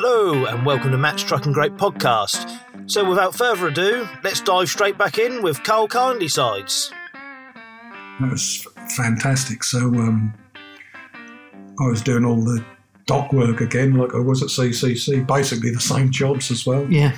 Hello and welcome to Matt's Truck and Grape podcast. So without further ado, let's dive straight back in with Carl Kindlysides. That was fantastic. So I was doing all the dock work again like I was at CCC, basically the same jobs as well. Yeah.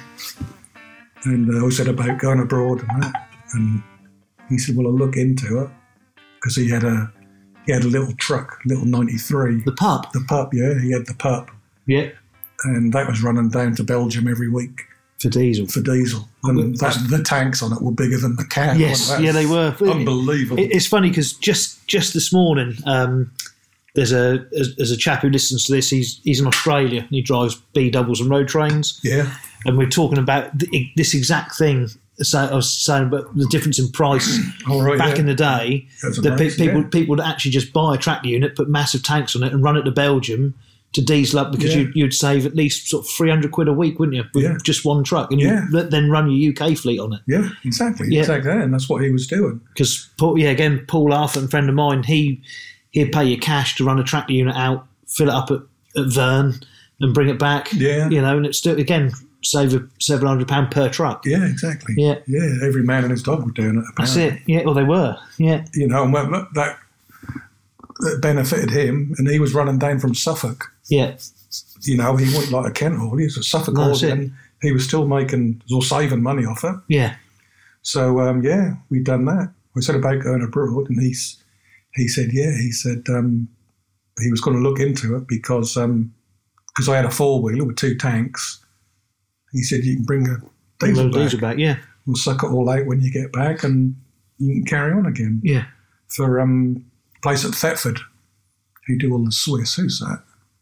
And I said about going abroad and that. And he said, well, I'll look into it. Because he had a little truck, little 93. The pup? The pup, yeah. He had the pup. Yeah. And that was running down to Belgium every week. For diesel. And the tanks on it were bigger than the cab. Yes, yeah, they were. Unbelievable. It's funny because just this morning, there's a chap who listens to this. He's in Australia and he drives B doubles and road trains. Yeah. And we're talking about this exact thing. So I was saying about the difference in price back in the day. People would actually just buy a tractor unit, put massive tanks on it, and run it to Belgium to diesel up because you'd save at least sort of £300 a week, wouldn't you? With just one truck, and you then run your UK fleet on it. Yeah, exactly, and that's what he was doing. Because Paul Arthur, a friend of mine, he'd pay you cash to run a tractor unit out, fill it up at Verne, and bring it back. Yeah, and it's still save £700 per truck. Yeah, exactly. Yeah. Every man and his dog were doing it. Apparently. That's it. Yeah, well, they were. Yeah. And that benefited him, and he was running down from Suffolk. Yeah. He wasn't like a Kent haul. He was a Suffolk haul, and he was still saving money off it. Yeah. So, we'd done that. We said about going abroad, and he said, he said he was going to look into it because I had a four-wheeler with two tanks. He said, you can bring a diesel back. Yeah. We'll suck it all out when you get back and you can carry on again. Yeah. For place at Thetford, who do all the Swiss. Who's that?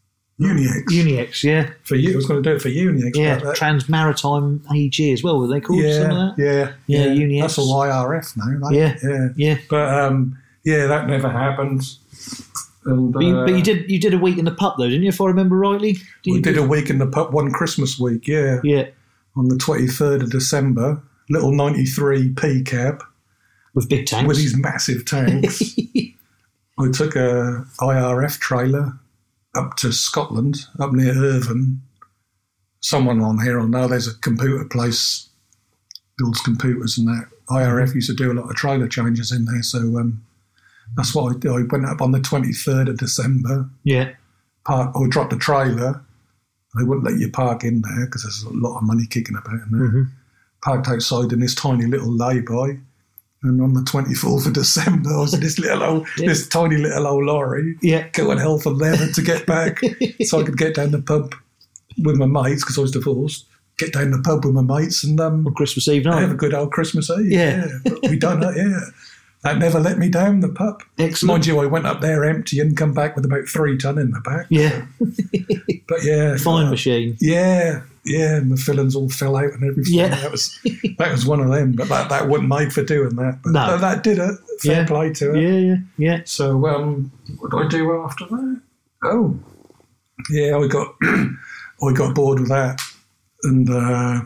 Uniex, yeah. I was going to do it for Uniex. Yeah, Trans-Maritime AG as well, were they called? Yeah, some of that? Yeah, Uniex. That's all IRF now. Yeah. But, that never happened. And, but you did a week in the pup though, didn't you? If I remember rightly, we did a week in the pup one Christmas week. Yeah. On the 23rd of December, little 93 P cab with big tanks, with these massive tanks. I took a IRF trailer up to Scotland, up near Irvine. Someone on here will know there's a computer place, builds computers and that. IRF used to do a lot of trailer changes in there, so. That's what I did. I went up on the 23rd of December. Yeah. I dropped the trailer. They wouldn't let you park in there because there's a lot of money kicking about in there. Mm-hmm. Parked outside in this tiny little lay-by. And on the 24th of December, I was in this tiny little old lorry. Yeah. Going hell for leather to get back so I could get down the pub with my mates because I was divorced. Get down the pub with my mates and on Christmas Eve night. Have a good old Christmas Eve. Yeah. We done that, That never let me down, the pup. Excellent. Mind you, I went up there empty and come back with about 3 ton in the back. Yeah. But Fine machine. Yeah. My fillings all fell out and everything. Yeah. That was one of them, but that wasn't made for doing that. But no. That did it. Fair play to it. Yeah. So what did I do after that? Oh. Yeah, I got bored with that. And I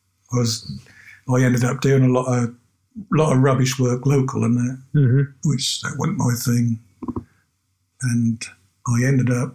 ended up doing a lot of rubbish work local and that, which that wasn't my thing. And I ended up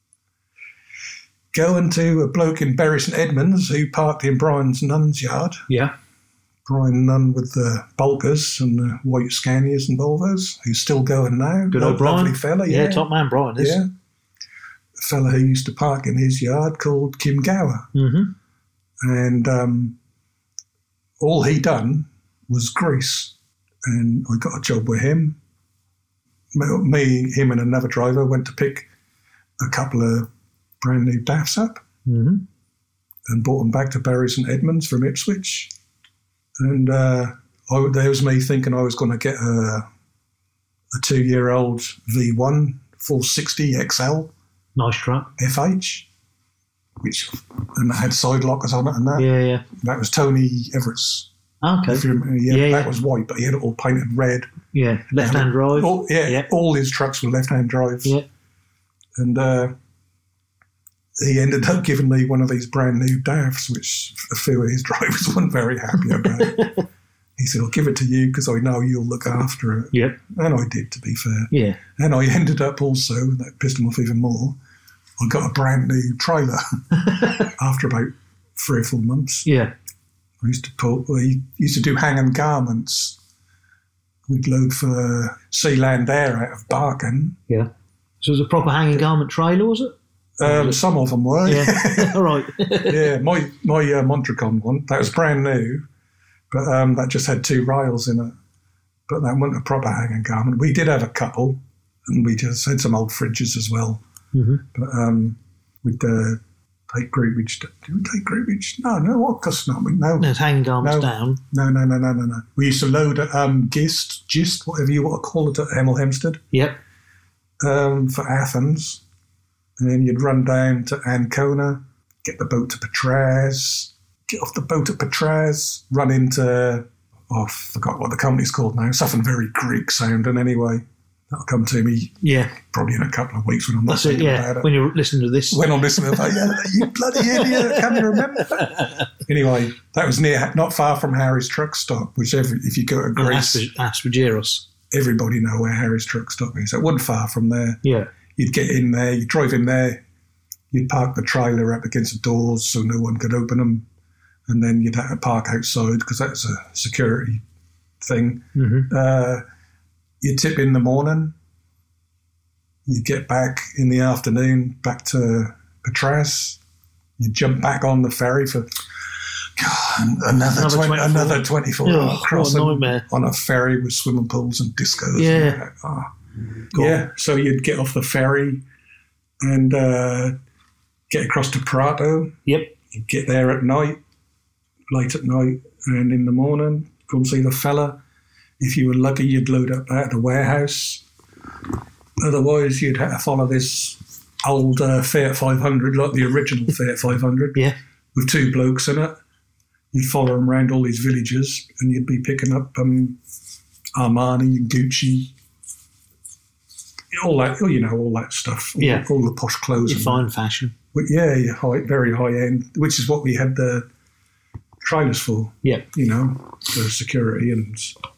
going to a bloke in Bury St Edmunds who parked in Brian's Nunn's yard. Yeah. Brian Nunn with the Bulkers and the white Scanias and Volvos, who's still going now. Good old Brian. Lovely fella, yeah. Top man Brian is. Yeah. A fella who used to park in his yard called Kim Gower. Mm-hmm. And all he done was grease, and I got a job with him. Him and another driver went to pick a couple of brand new DAFs up and brought them back to Bury St Edmunds from Ipswich. And there was me thinking I was going to get a 2-year-old V1 460 XL. Nice truck. FH, and it had side lockers on it and that. Yeah. That was Tony Everett's. Okay. That was white, but he had it all painted red. Yeah, left-hand drive. All his trucks were left-hand drives. Yeah. And he ended up giving me one of these brand new DAFs, which a few of his drivers weren't very happy about. He said, I'll give it to you because I know you'll look after it. Yep. And I did, to be fair. Yeah. And I ended up also, that pissed him off even more, I got a brand new trailer after about 3 or 4 months. Yeah. We used to do hanging garments. We'd load for Sealand Air out of Barking. Yeah. So it was a proper hanging garment trailer, was it? Some of them were. Yeah. All right. Yeah, my Montracon one, that was brand new, but that just had 2 rails in it. But that wasn't a proper hanging garment. We did have a couple, and we just had some old fridges as well. Mm-hmm. But we'd take groupage. Did we take groupage? No, what? Because no. No, it's hanging garments down. No. We used to load gist, whatever you want to call it, at Hemel Hempstead. Yep. For Athens. And then you'd run down to Ancona, get the boat to Patras, get off the boat at Patras, run into, I forgot what the company's called now, something very Greek sounding anyway. That'll come to me probably in a couple of weeks when I'm not thinking about it. When you're listening to this. When I'm listening to it, you bloody idiot, can you remember? Anyway, that was not far from Harry's Truck Stop, which if you go to Greece... Aspergyrus. Everybody know where Harry's Truck Stop is. It wasn't far from there. Yeah. You'd get in there, you'd drive in there, you'd park the trailer up against the doors so no one could open them, and then you'd have to park outside because that's a security thing. Mm-hmm. You'd tip in the morning, you'd get back in the afternoon, back to Patras, you'd jump back on the ferry for another 24 hour crossing on a ferry with swimming pools and discos. Yeah. Yeah, so you'd get off the ferry and get across to Prato. Yep. You'd get there at night, late at night, and in the morning, go and see the fella. If you were lucky, you'd load up at the warehouse. Otherwise, you'd have to follow this old Fiat 500, like the original Fiat 500, with 2 blokes in it. You'd follow them around all these villages, and you'd be picking up Armani and Gucci, all that, all that stuff. All the posh clothes. Your fine fashion. But very high end, which is what we had the trailers for. Yeah. For security and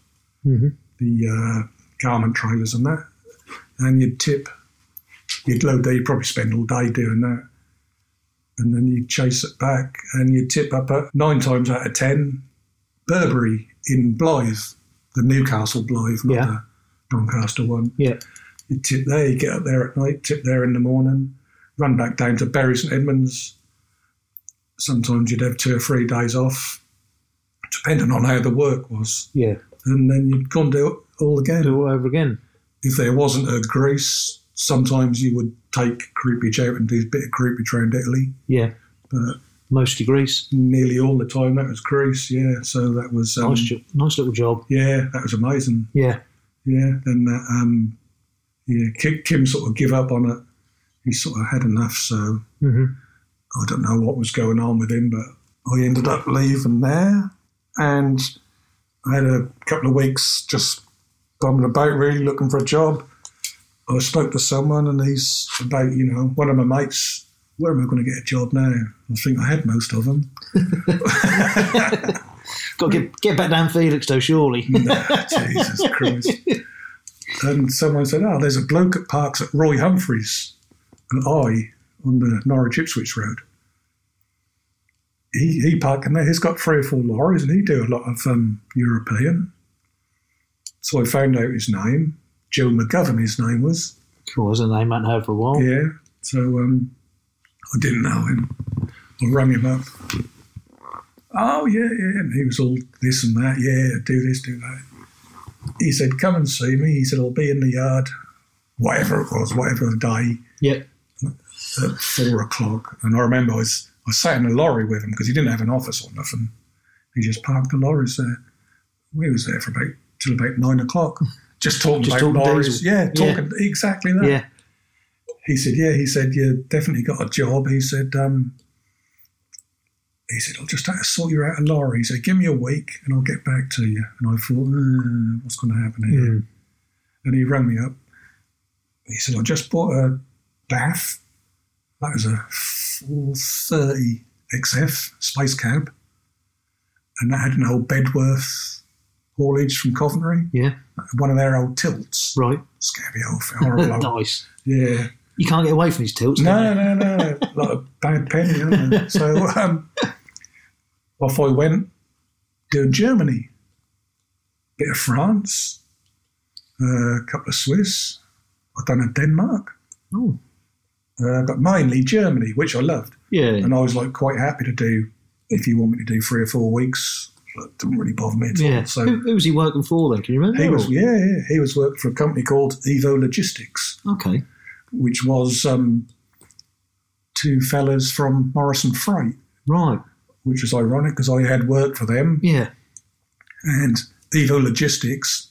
the garment trailers and that. And you'd load there, you'd probably spend all day doing that. And then you'd chase it back and you'd tip up at 9 times out of 10 Burberry in Blythe, the Newcastle Blythe, not the Doncaster one. Yeah. You'd tip there, you get up there at night, tip there in the morning, run back down to Bury St Edmunds. Sometimes you'd have 2 or 3 days off, depending on how the work was. Yeah. And then you'd go and do it all again. Do it all over again. If there wasn't a Greece, sometimes you would take groupage out and do a bit of groupage around Italy. Yeah. But mostly Greece. Nearly all the time that was Greece, yeah. So that was... nice little job. Yeah, that was amazing. Yeah. Yeah, then Kim sort of give up on it. He sort of had enough, so I don't know what was going on with him, but I ended up leaving there and I had a couple of weeks just bumming about really looking for a job. I spoke to someone and he's about, one of my mates, where am I going to get a job now? I think I had most of them. Got to get back down Felix though, surely. Jesus Christ. And someone said, there's a bloke that parks at Roy Humphreys and on the Norwich Ipswich Road. He parked in there. He's got 3 or 4 lorries and he do a lot of European. So I found out his name. Joe McGovern, his name was. Cool, was a name I hadn't heard for a while. Yeah, so I didn't know him. I rang him up. Oh, yeah, and he was all this and that. Yeah, do this, do that. He said, come and see me. He said, I'll be in the yard, whatever it was, whatever the day. Yep. At 4 o'clock. And I remember I sat in a lorry with him because he didn't have an office or nothing. He just parked the lorries there. We was there till about 9 o'clock. Just talking about lorries. Talking exactly that. Yeah. He said, you definitely got a job. He said, I'll just have to sort you out a lorry. He said, give me a week and I'll get back to you. And I thought, what's going to happen here? And he rang me up. He said, I just bought a Bath. That was a 430 XF space cab. And that had an old Bedworth haulage from Coventry. Yeah. One of their old tilts. Right. Scabby old horrible. Nice. Yeah. You can't get away from these tilts, No. Like a bad penny, isn't it? So off I went, doing Germany, bit of France, a couple of Swiss. I've done a Denmark. Oh. But mainly Germany, which I loved. Yeah. And I was like quite happy to do, if you want me to do 3 or 4 weeks, it didn't really bother me at all. Yeah. So who was he working for then? Can you remember? he was working for a company called Evo Logistics. Okay. Which was 2 fellas from Morrison Freight. Right. Which was ironic because I had worked for them. Yeah. And Evo Logistics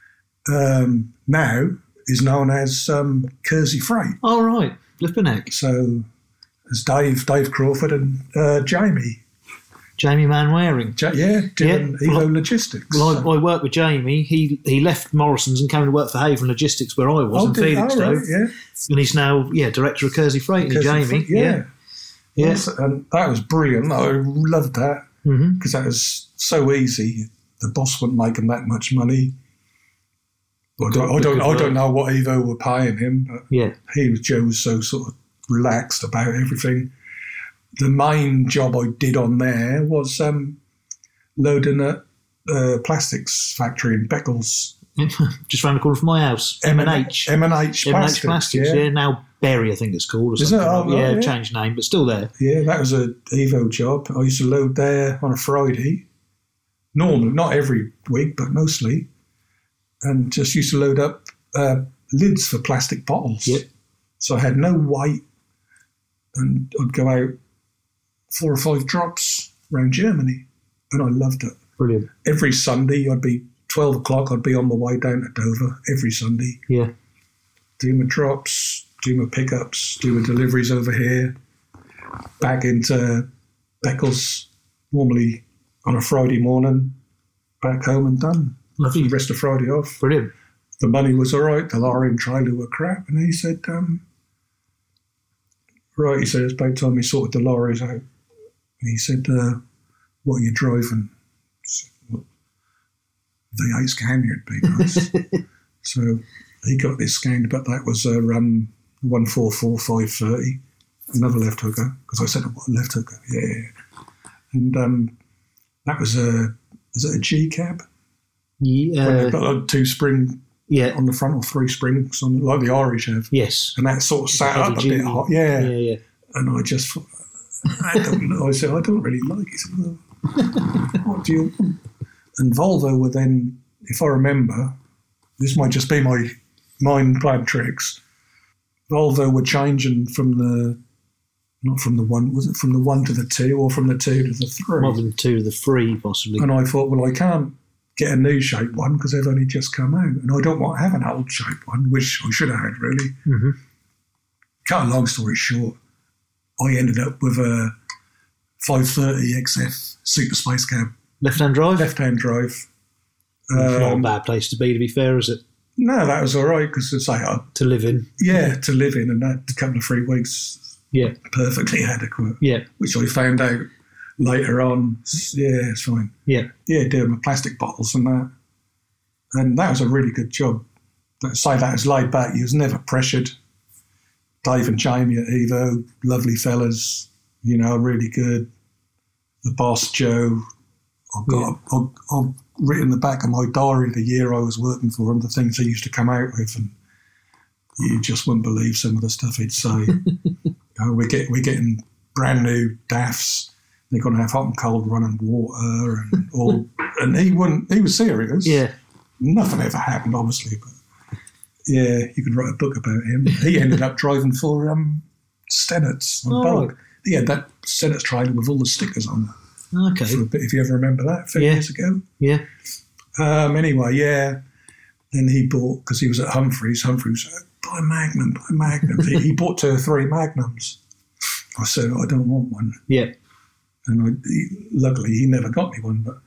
now is known as Kersey Freight. Oh, right. Flippin' So there's Dave Crawford and Jamie Manwaring. Doing Evo Logistics. Well, I worked with Jamie. He left Morrison's and came to work for Haven Logistics where I was in Felixstowe. Right, yeah. And he's now, director of Kersey Freight, Jamie. Yeah. Yes, and that was brilliant. I loved that because that was so easy. The boss wasn't making that much money. I don't know what Evo were paying him, but Joe was so sort of relaxed about everything. The main job I did on there was loading a plastics factory in Beccles. Just round the corner from my house. M&H. M&H Plastics, yeah. Now Berry, I think it's called. Or Is something. it? Oh, yeah, right, changed name, but still there. Yeah, that was a Evo job. I used to load there on a Friday. Normally, not every week, but mostly. And just used to load up lids for plastic bottles. Yep. So I had no weight. And I'd go out 4 or 5 drops around Germany. And I loved it. Brilliant. Every Sunday, I'd be 12 o'clock, I'd be on my way down to Dover every Sunday. Yeah. Do my drops, do my pickups, do my deliveries over here, back into Beccles, normally on a Friday morning, back home and done. Lovely. The rest of Friday off. Brilliant. The money was all right, the lorry and trailer were crap, and he said, he said, it's about time he sorted the lorries out. And he said, what are you driving? V8 Scania, it'd be nice. So he got this Scania, but that was a 144-530, another left hooker, because I said, what, left hooker? Yeah. And that was is it a G cab? Yeah. Got a 2-spring on the front, or 3 springs, on, like the Irish have. Yes. And that sort of sat up a bit hot. Yeah. And I just thought, I said, I don't really like it. He said, well, what do you want? And Volvo were then, if I remember, this might just be my mind playing tricks, Volvo were changing from the, not from the 1, was it from the 1 to the 2 or from the 2 to the 3? More than 2 to the 3, possibly. And I thought, well, I can't get a new shaped one because they've only just come out. And I don't want to have an old shaped one, which I should have had, really. Mm-hmm. Cut a long story short, I ended up with a 530 XF Super Space Cab. Left-hand drive? Left-hand drive. Not a bad place to be fair, is it? No, that was all right, because to live in. Yeah, to live in, and that a couple of 3 weeks. Yeah. Perfectly adequate. Yeah. Which I found out later on. Yeah, it's fine. Yeah. Yeah, doing my plastic bottles and that. And that was a really good job. Say that was laid back. You was never pressured. Dave and Jamie at Evo, lovely fellas, really good. The boss, Joe. I've written the back of my diary the year I was working for him, the things he used to come out with, and you just wouldn't believe some of the stuff he'd say. We're getting brand new DAFs. They're going to have hot and cold running water and all. And he was serious. Yeah. Nothing ever happened, obviously, but yeah, you could write a book about him. He ended up driving for Stennett's on bulk. Right. He had that Stennett's trailer with all the stickers on it. Okay. If you ever remember that, a few years ago. Yeah. Anyway, yeah. Then he bought, because he was at Humphreys. Humphreys said, buy Magnum. He bought 2 or 3 Magnums. I said, I don't want one. Yeah. And luckily, he never got me one, but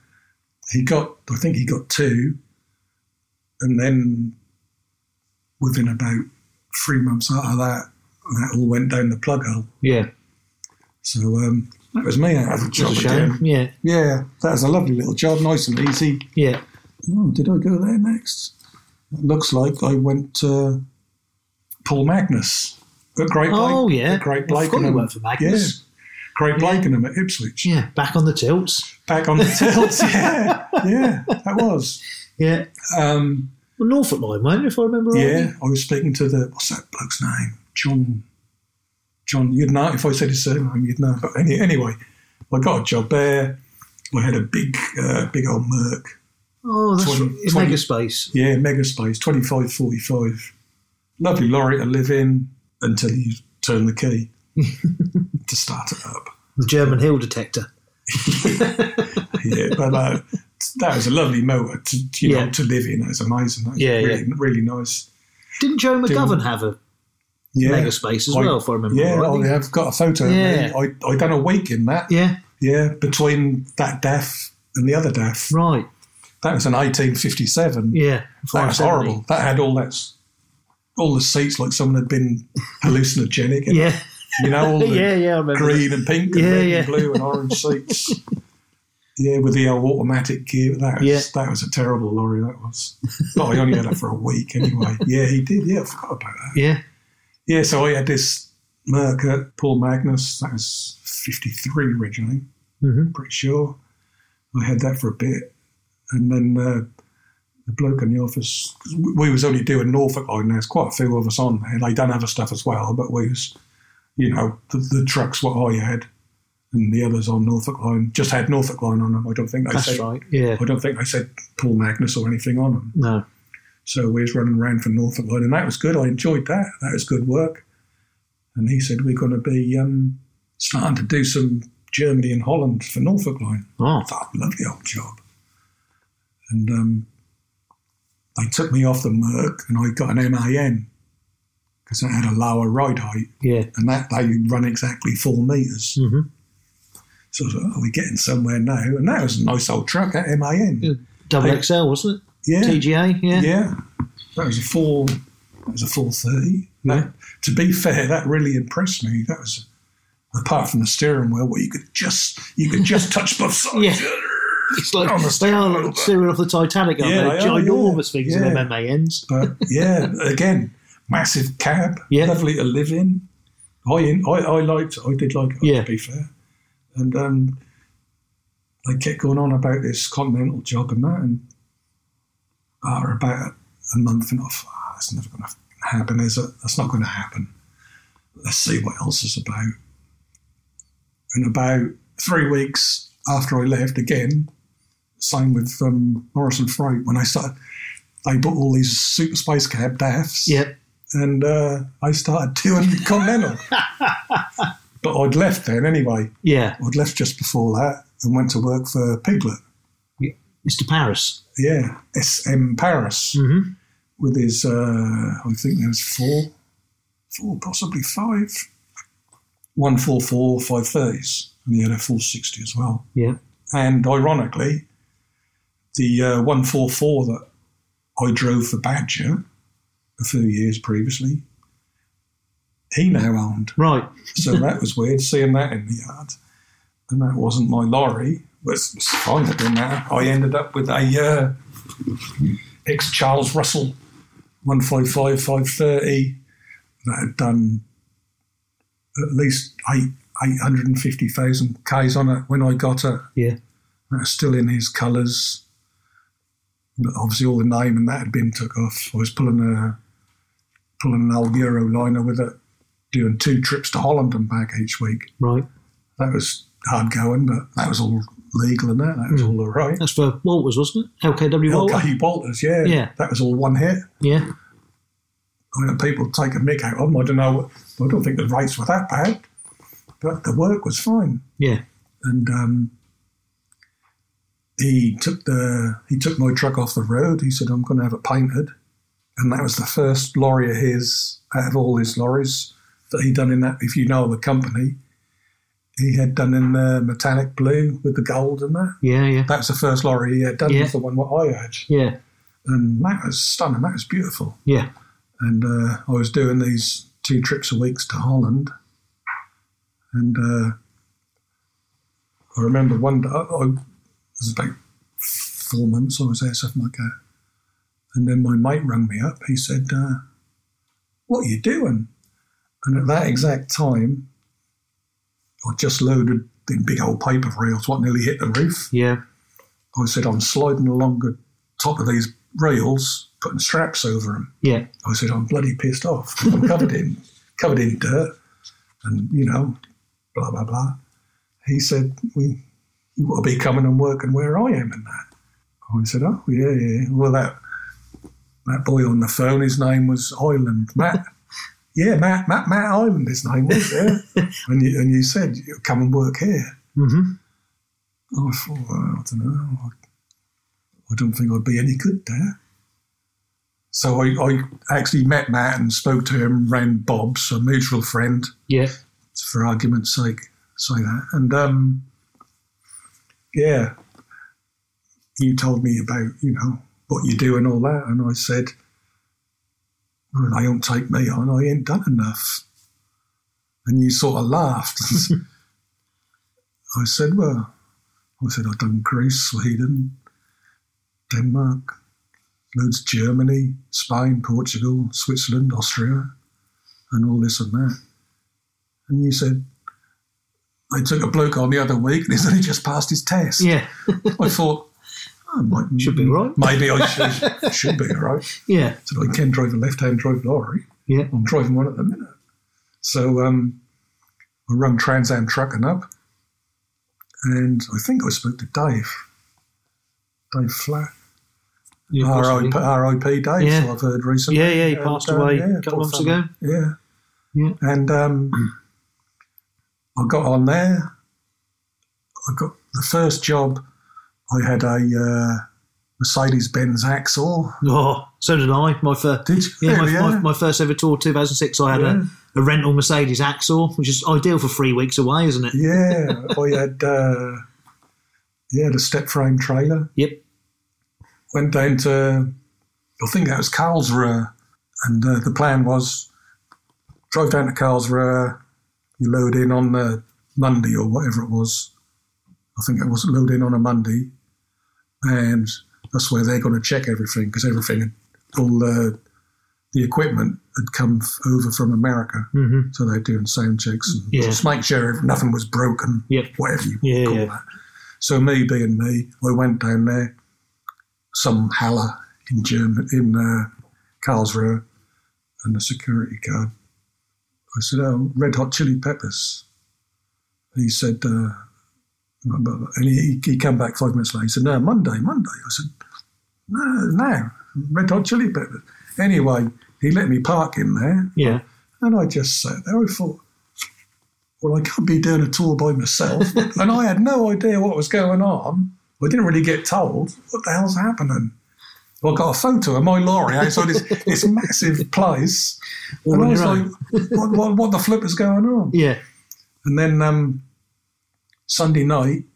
I think he got 2. And then within about 3 months out of that all went down the plug hole. Yeah. So that was me out of the job again. Yeah. Yeah, that was a lovely little job, nice and easy. Yeah. Oh, did I go there next? It looks like I went to Paul Magnus. At Great Blake. Oh, yeah. At Great Blake. I worked for Magnus. Yeah. Great Blake and them at Ipswich. Yeah, back on the tilts. Back on the tilts, yeah. Yeah, that was. Yeah. Well, Norfolk line, weren't you, if I remember right? Yeah, I was speaking to what's that bloke's name? John, you'd know, if I said his surname, you'd know. But anyway, I got a job there. I had a big old Merc. Oh, that's Megaspace. Yeah, Megaspace, 2545. Lovely lorry to live in until you turn the key to start it up. The German hill detector. Yeah, but that was a lovely motor to live in. It was amazing. That was really nice. Didn't Joe McGovern have a Megaspace as well, if I remember right? Yeah, I've got a photo of me. I done a week in that. Yeah. Yeah, between that DAF and the other DAF. Right. That was an 1857. Yeah. That was horrible. That had all the seats like someone had been hallucinogenic. Yeah. You know, all the I remember green and pink and red and blue and orange seats. Yeah, with the automatic gear. That was a terrible lorry, that was. But I only had it for a week anyway. Yeah, he did. Yeah, I forgot about that. Yeah. Yeah, so I had this Merc at Paul Magnus. That was 53 originally. Mm-hmm. Pretty sure. I had that for a bit. And then the bloke in the office, we was only doing Norfolk line. There's quite a few of us on there. They done other stuff as well, but we was, the trucks what I had and the others on Norfolk line just had Norfolk line on them. I don't think they said. That's right, yeah. I don't think they said Paul Magnus or anything on them. No. So we was running around for Norfolk line, and that was good. I enjoyed that. That was good work. And he said, we're going to be starting to do some Germany and Holland for Norfolk line. Oh. I thought, lovely old job. And they took me off the Merc, and I got an MAN because it had a lower ride height. Yeah. And that they run exactly 4 metres. Mm-hmm. So I was like, we're getting somewhere now. And that was a nice old truck, that MAN. Yeah. Double XL, wasn't it? Yeah. TGA, yeah. Yeah. That was a 430. Yeah. To be fair, that really impressed me. That was, apart from the steering wheel, where you could just touch both sides. Yeah. It's like they are like steering off the Titanic, aren't they? Ginormous things of them MANs. But yeah, again, massive cab, lovely to live in. I did like it, to be fair. And they kept going on about this Continental job and that, and after about a month and off, that's never going to happen, is it? That's not going to happen. Let's see what else is about. And about 3 weeks after I left, again, same with Morrison Freight, when I started, they bought all these Super Space Cab DAFs. Yep. And I started doing Continental. But I'd left then anyway. Yeah. I'd left just before that and went to work for Piglet. Mr. Paris. Yeah, SM Paris. Mm-hmm. With his, I think there was four, possibly 5. 144 530s. And he had a 460 as well. Yeah. And ironically, the 144 that I drove for Badger a few years previously, he now owned. Right. So that was weird, seeing that in the yard. And that wasn't my lorry. It's fine, it didn't matter. I ended up with a ex-Charles Russell 155 530 that had done at least 850,000 Ks on it when I got it. Yeah. That was still in his colours. But obviously all the name and that had been took off. I was pulling an old Euroliner with it, doing 2 trips to Holland and back each week. Right. That was hard going, but that was all legal and that was all right. That's for Walters, wasn't it? LKW Walters? LK Walters, yeah. Yeah. That was all one hit. Yeah. I know people take a mick out of them. I don't think the rates were that bad, but the work was fine. Yeah. And he took my truck off the road. He said, I'm going to have it painted. And that was the first lorry of his, out of all his lorries, that he'd done in that, if you know the company, he had done in the metallic blue with the gold and that. Yeah, yeah. That was the first lorry he had done, was the one what I had. Yeah. And that was stunning. That was beautiful. Yeah. And I was doing these 2 trips a week to Holland. And I remember one day, it was about 4 months I was there, something like that. And then my mate rang me up. He said, what are you doing? And at that exact time, I just loaded in big old paper reels, what nearly hit the roof. Yeah. I said, I'm sliding along the top of these rails, putting straps over them. Yeah. I said, I'm bloody pissed off. I'm covered in dirt and, blah, blah, blah. He said, you want to be coming and working where I am and that. I said, oh, yeah. Well, that boy on the phone, his name was Island, Matt. Yeah, Matt Island, his name was, yeah. and you said, come and work here. Mm-hmm. I thought, well, I don't know. I don't think I'd be any good there. So I actually met Matt and spoke to him, ran Bob's, a mutual friend. Yeah. For argument's sake, say that. And, yeah, you told me about, what you do and all that. And I said, well, they don't take me on. I ain't done enough. And you sort of laughed. I said, I've done Greece, Sweden, Denmark, loads of Germany, Spain, Portugal, Switzerland, Austria, and all this and that. And you said, they took a bloke on the other week and he's only just passed his test. Yeah. I thought, should be right. Maybe I should be right. Yeah. So I can drive a left-hand drive lorry. Yeah. I'm driving one at the minute. So I run Trans Am Trucking up, and I think I spoke to Dave Flatt. R.I.P. Dave, yeah. so I've heard recently. Yeah, he passed away a couple of months ago. Yeah. And I got on there. I got the first job. I had a Mercedes-Benz Axel. Oh, so did I. Did you? Yeah, my first ever tour, 2006, I had a rental Mercedes Axel, which is ideal for 3 weeks away, isn't it? Yeah. I had a step frame trailer. Yep. Went down to, I think that was Karlsruhe, and the plan was drive down to Karlsruhe, you load in on the Monday or whatever it was. I think it was load in on a Monday, and that's where they're going to check everything, because all the equipment had come over from America. Mm-hmm. So they're doing sound checks and just make sure nothing was broken, whatever you call that. So me being me, I went down there, some Halle in Karlsruhe, and the security guard. I said, oh, Red Hot Chili Peppers. And he said, and he came back 5 minutes later. He said, no, Monday. I said, no, Red Hot Chili Peppers. Anyway, he let me park in there. Yeah. And I just sat there. I thought, well, I can't be doing a tour by myself. And I had no idea what was going on. I didn't really get told what the hell's happening. Well, I got a photo of my lorry outside this massive place. And I was like, what the flip is going on? Yeah. And then Sunday night,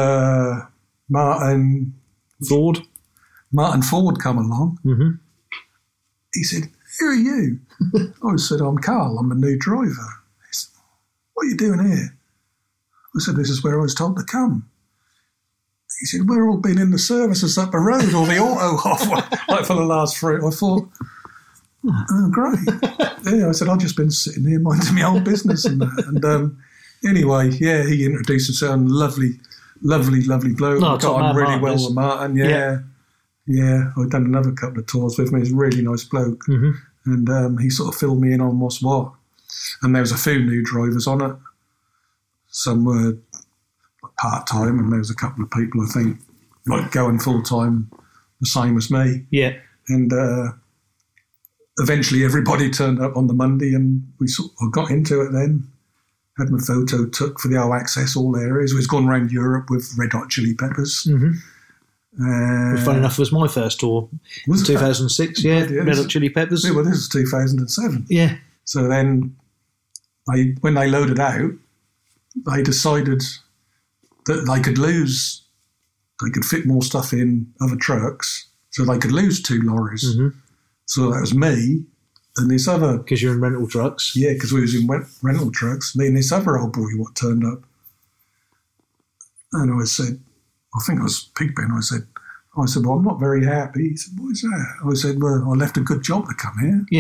Martin Ford come along. Mm-hmm. He said, who are you? I said, I'm Carl, I'm a new driver. He said, what are you doing here? I said, this is where I was told to come. He said, we've all been in the services up the road or the auto off like for the last 3. I thought, oh, great. Yeah, I said, I've just been sitting here minding my own business and that. And anyway, yeah, he introduced himself, lovely bloke. Got on really well with Martin, Yeah, I've done another couple of tours with him. He's a really nice bloke. Mm-hmm. And he sort of filled me in on what's what. And there was a few new drivers on it. Some were part-time, and there was a couple of people, I think, like going full-time, the same as me. Yeah. And eventually everybody turned up on the Monday, and I got into it then. Had my photo took for the O Access all areas. We've gone around Europe with Red Hot Chili Peppers. Mm-hmm. Funny enough, it was my first tour. Was 2006, Red Hot Chili Peppers. Yeah, well, this is 2007. Yeah. So then, when they loaded out, they decided that they could fit more stuff in other trucks, so they could lose 2 lorries. Mm-hmm. So that was me and this other... Because you're in rental trucks. Yeah, because we was in rental trucks. Me and this other old boy what turned up. And I said, I think I was Pigpen. I said, well, I'm not very happy. He said, what is that? I said, well, I left a good job to come here. Yeah.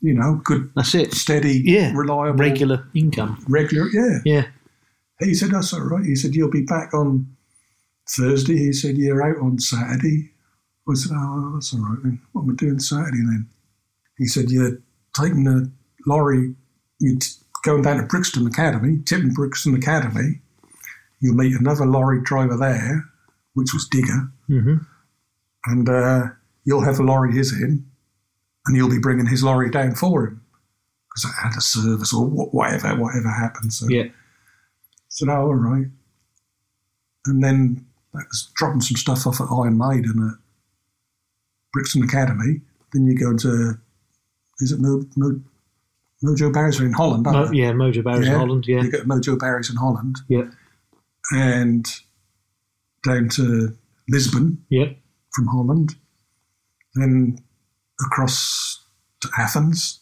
good, that's it, steady, reliable, regular income. Yeah. He said, that's all right. He said, you'll be back on Thursday. He said, you're out on Saturday. I said, oh, that's all right then. What am I doing Saturday then? He said, you're taking a lorry, you're going down to Brixton Academy, tipping Brixton Academy. You'll meet another lorry driver there, which was Digger. Mm-hmm. And you'll have a lorry his in, and you'll be bringing his lorry down for him. Because I had a service or whatever happened. So I said, oh, all right. And then that was dropping some stuff off at Iron Maiden at Brixton Academy. Then you go to, is it Mojo Barry's in Holland? Mojo Barry's in Holland, You get Mojo Barry's in Holland. Yeah. And down to Lisbon from Holland. Then across to Athens.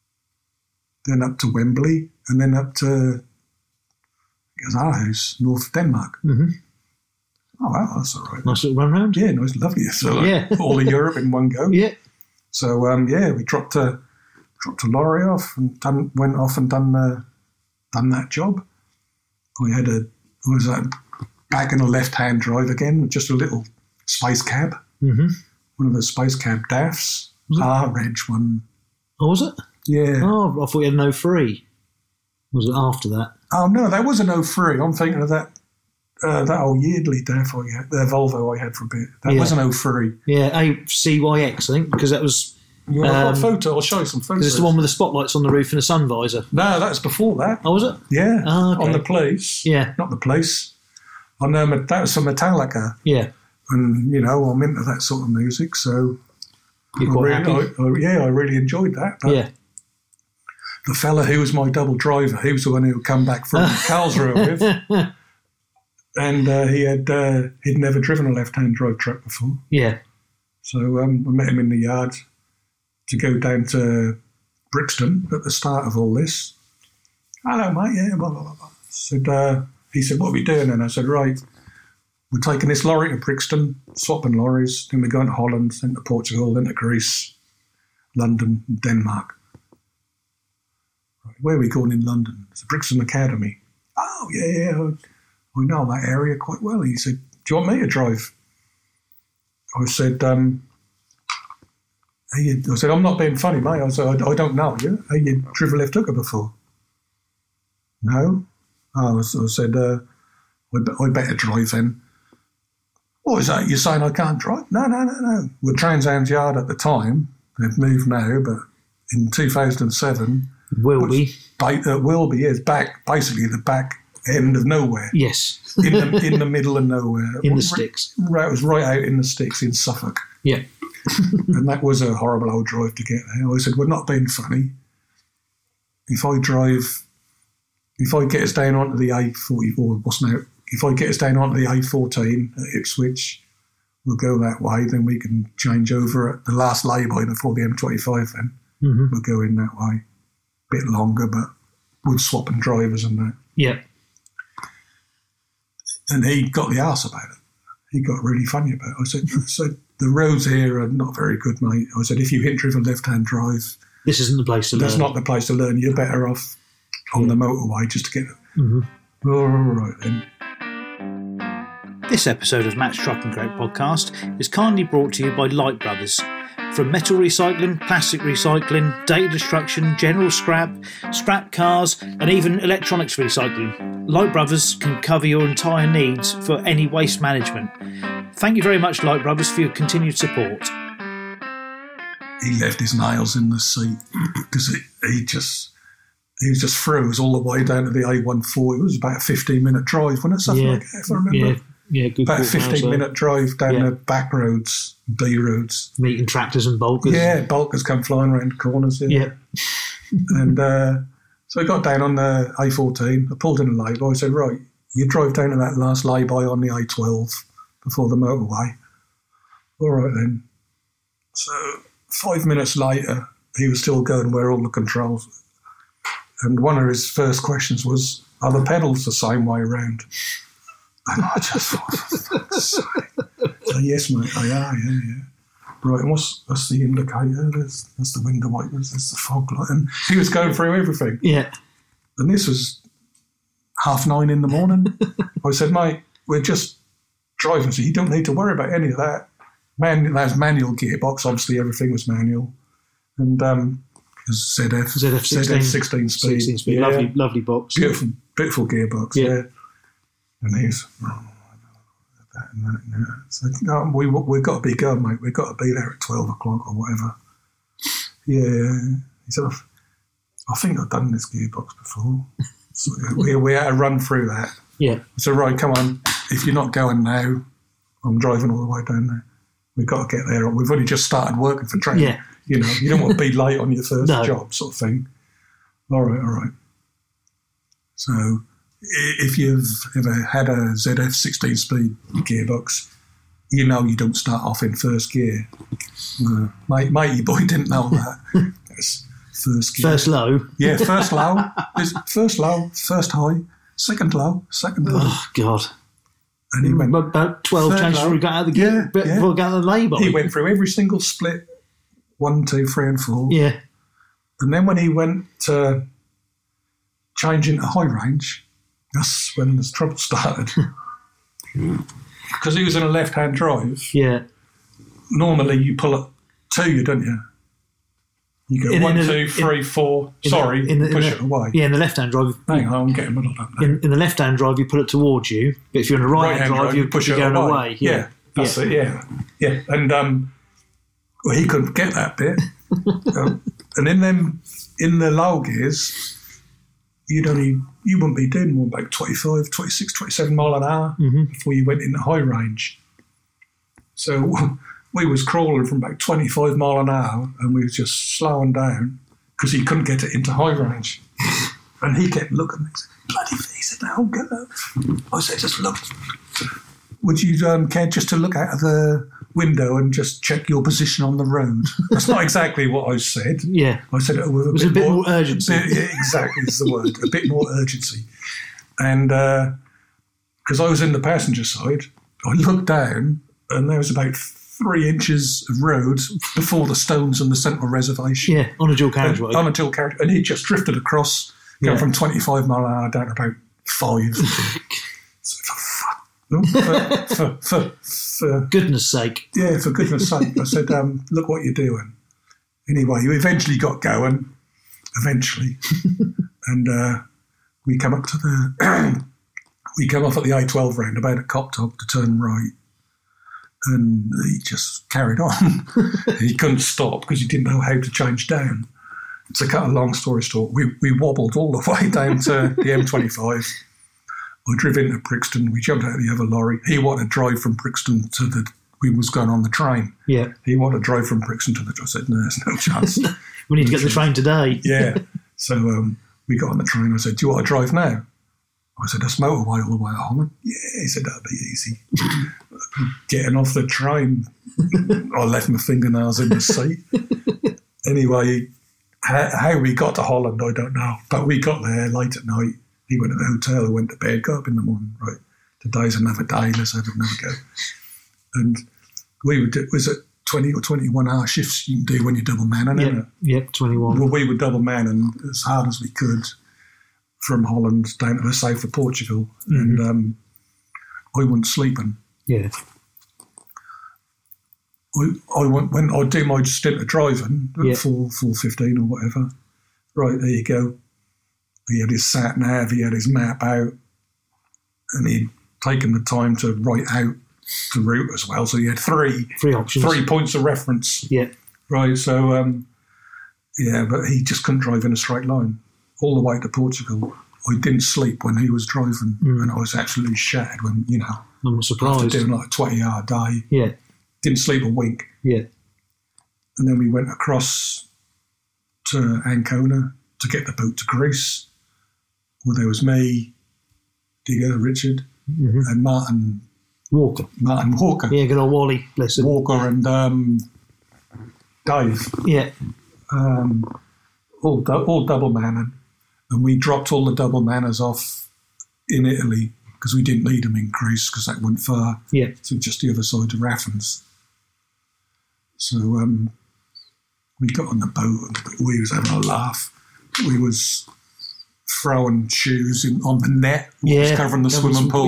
Then up to Wembley. And then up to Aarhus, North Denmark. Mm-hmm. Oh, wow, that's all right. Nice little run round. Yeah, nice, lovely. So all of Europe in one go. Yeah. So, we dropped a lorry off and went off and done that job. I was back in a left-hand drive again with just a little space cab. Mm-hmm. One of the space cab DAFs. Reg one. Oh, was it? Yeah. Oh, I thought you had an 03. Was it after that? Oh, no, that was an 03. I'm thinking of that old Yeardley DAF I had, the Volvo I had for a bit. That was an 03. Yeah, CYX, I think, because that was... You want a photo? I'll show you some photos. It's the one with the spotlights on the roof and a sun visor. No, that's before that. Oh, was it? Yeah. Oh, okay. On the Place. Yeah. Not the Place. That was for Metallica. Yeah. And, I'm into that sort of music, so... You're quite happy? I really enjoyed that. But the fella who was my double driver, he was the one who would come back from Karlsruhe with. And he'd never driven a left-hand drive truck before. Yeah. So I met him in the yard to go down to Brixton at the start of all this. Hello, mate. Yeah, blah, blah, blah. He said, what are we doing? And I said, right, we're taking this lorry to Brixton, swapping lorries. Then we're going to Holland, then to Portugal, then to Greece, London, Denmark. Right, where are we going in London? It's the Brixton Academy. Oh, yeah, I know that area quite well. He said, do you want me to drive? I said, I'm not being funny, mate. I said, I don't know you. Have you driven left hooker before? No? Oh, I said, I better drive then. What is that? You're saying I can't drive? No. We're Transams Yard at the time. They've moved now, but in 2007... Wilby is back, basically the back end of nowhere. Yes. in the middle of nowhere. In the sticks. Right, it was right out in the sticks in Suffolk. Yeah. And that was a horrible old drive to get there. I said, we're not being funny. If I get us down onto the A44, if I get us down onto the A14 at Ipswich, we'll go that way, then we can change over at the last lay-by before the M25 then. Mm-hmm. We'll go in that way. Bit longer, but we're swapping drivers and that. Yeah. And he got the arse about it. He got really funny about it. I said, the roads here are not very good, mate. I said, if you hit driven left-hand drive... This isn't the place to learn. That's not the place to learn. You're better off on the motorway just to get it. Mm-hmm. All right, then. This episode of Matt's Truck and Crate podcast is kindly brought to you by Light Brothers. From metal recycling, plastic recycling, data destruction, general scrap cars, and even electronics recycling, Light Brothers can cover your entire needs for any waste management. Thank you very much, Light Brothers, for your continued support. He left his nails in the seat because he was just froze all the way down to the A140. It was about a 15-minute drive, wasn't it? Something like that, if I remember. Yeah, good. About a 15-minute drive down the back roads, B roads. Meeting tractors and bulkers. Yeah, bulkers come flying around corners. Yeah. And so I got down on the A14. I pulled in a lay-by. I said, right, you drive down to that last lay-by on the A12 before the motorway. All right, then. So 5 minutes later, he was still going where all the controls were. And one of his first questions was, are the pedals the same way around? And I just thought, for fuck's sake. So, yes, mate, they are, yeah. Right, and what's the indicator? There's the window wipers, there's the fog light. And he was going through everything. Yeah. And this was 9:30 in the morning. I said, mate, we're just driving, so you don't need to worry about any of that. That's manual gearbox, obviously everything was manual. And ZF 16 speed. 16 speed. Yeah. Lovely box. Beautiful gearbox, yeah. And he's... So, no, we've got to be going, mate. We've got to be there at 12 o'clock or whatever. Yeah. He said, I think I've done this gearbox before. So we had to run through that. Yeah. So, right, come on. If you're not going now, I'm driving all the way down there. We've got to get there. We've only just started working for training. Yeah. You know, you don't want to be late on your first job sort of thing. All right. So... if you've ever had a ZF 16-speed gearbox, you know you don't start off in first gear. Matey boy didn't know that. It's first gear. First low? Yeah, first low. First low, first high, second low, second low. Oh, God. And he went... About 12 chances before he got out of the gear, before he got out of the lay-by. He went through every single split, 1, 2, 3 and 4. Yeah. And then when he went to change into high range... that's when the trouble started. Because he was in a left-hand drive. Yeah. Normally you pull it to you, don't you? You go 1, 2, 3, 4. Sorry, push it away. Yeah, in the left-hand drive. Hang on, I'm getting muddled up now. In the left-hand drive, you pull it towards you. But if you're in the right-hand drive, you push it going away. Yeah, that's it, yeah. And well, he couldn't get that bit. And in the low gears... you wouldn't be doing more about 25, 26, 27 mile an hour before you went into high range. So we was crawling from about 25 mile an hour and we was just slowing down because he couldn't get it into high range. And he kept looking at me. Bloody he said, "No, go." I said, "Just look. Would you care just to look out of the window and just check your position on the road?" That's not exactly what I said. Yeah. I said it was a bit more urgency. Yeah, exactly is the word. A bit more urgency. And because I was in the passenger side, I looked down and there was about 3 inches of road before the stones and the central reservation. Yeah, on a dual carriageway. On a dual carriageway. And he just drifted across, going from 25 mile an hour down to about 5. For goodness sake. Yeah, for goodness sake. I said, look what you're doing. Anyway, you eventually got going. Eventually. And we come up to we come off at the A12 roundabout at Coptop to turn right. And he just carried on. He couldn't stop because he didn't know how to change down. To cut a long story short, we wobbled all the way down to the M25. I drove into Brixton. We jumped out of the other lorry. He wanted to drive from Brixton to we was going on the train. Yeah. He wanted to drive from Brixton to I said, no, there's no chance. We need to get the train today. Yeah. So we got on the train. I said, do you want to drive now? I said, that's motorway all the way to Holland. Yeah, he said, that'd be easy. Getting off the train, I left my fingernails in the seat. Anyway, how we got to Holland, I don't know. But we got there late at night. He went to the hotel, I went to bed, got up in the morning, right, today's another day, let's have another go. And was it 20 or 21 hour shifts you can do when you're double manning, isn't it? Yep, 21. Well, we were double manning as hard as we could from Holland down to the south of Portugal. Mm-hmm. And I wasn't sleeping. Yeah. I went when I'd do my stint of driving at 4:15 or whatever. Right, there you go. He had his sat nav, he had his map out, and he'd taken the time to write out the route as well. So he had three options, 3 points of reference. Yeah. Right. So but he just couldn't drive in a straight line all the way to Portugal. I didn't sleep when he was driving, and I was absolutely shattered when I'm not surprised. After doing like a 20-hour day. Yeah. Didn't sleep a wink. Yeah. And then we went across to Ancona to get the boat to Greece. Well, there was me, Digger, Richard, and Martin Walker. Yeah, good old Wally, bless him. Walker and Dave. Yeah. All double manning. And we dropped all the double manners off in Italy because we didn't need them in Greece because that went far. Yeah. So just the other side of Athens. So we got on the boat and we was having a laugh. We was throwing shoes on the net, was covering the swimming pool.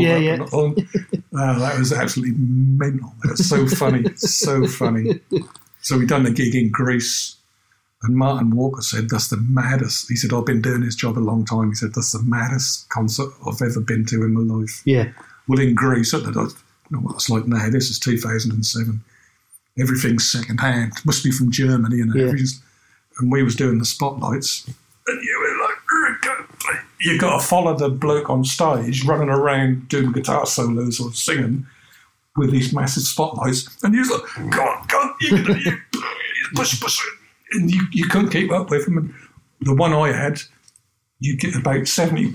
That was absolutely mental. That was so funny, so funny. So we done the gig in Greece, and Martin Walker said, that's the maddest. He said, I've been doing this job a long time. He said, that's the maddest concert I've ever been to in my life. Yeah. Well, in Greece, I don't know what it's like now. This is 2007. Everything's second hand. Must be from Germany. And we was doing the spotlights. And you were like, you got to follow the bloke on stage running around doing guitar solos or singing with these massive spotlights. And you're like, go on, you push. And you couldn't keep up with him. And the one I had, you get about 70%,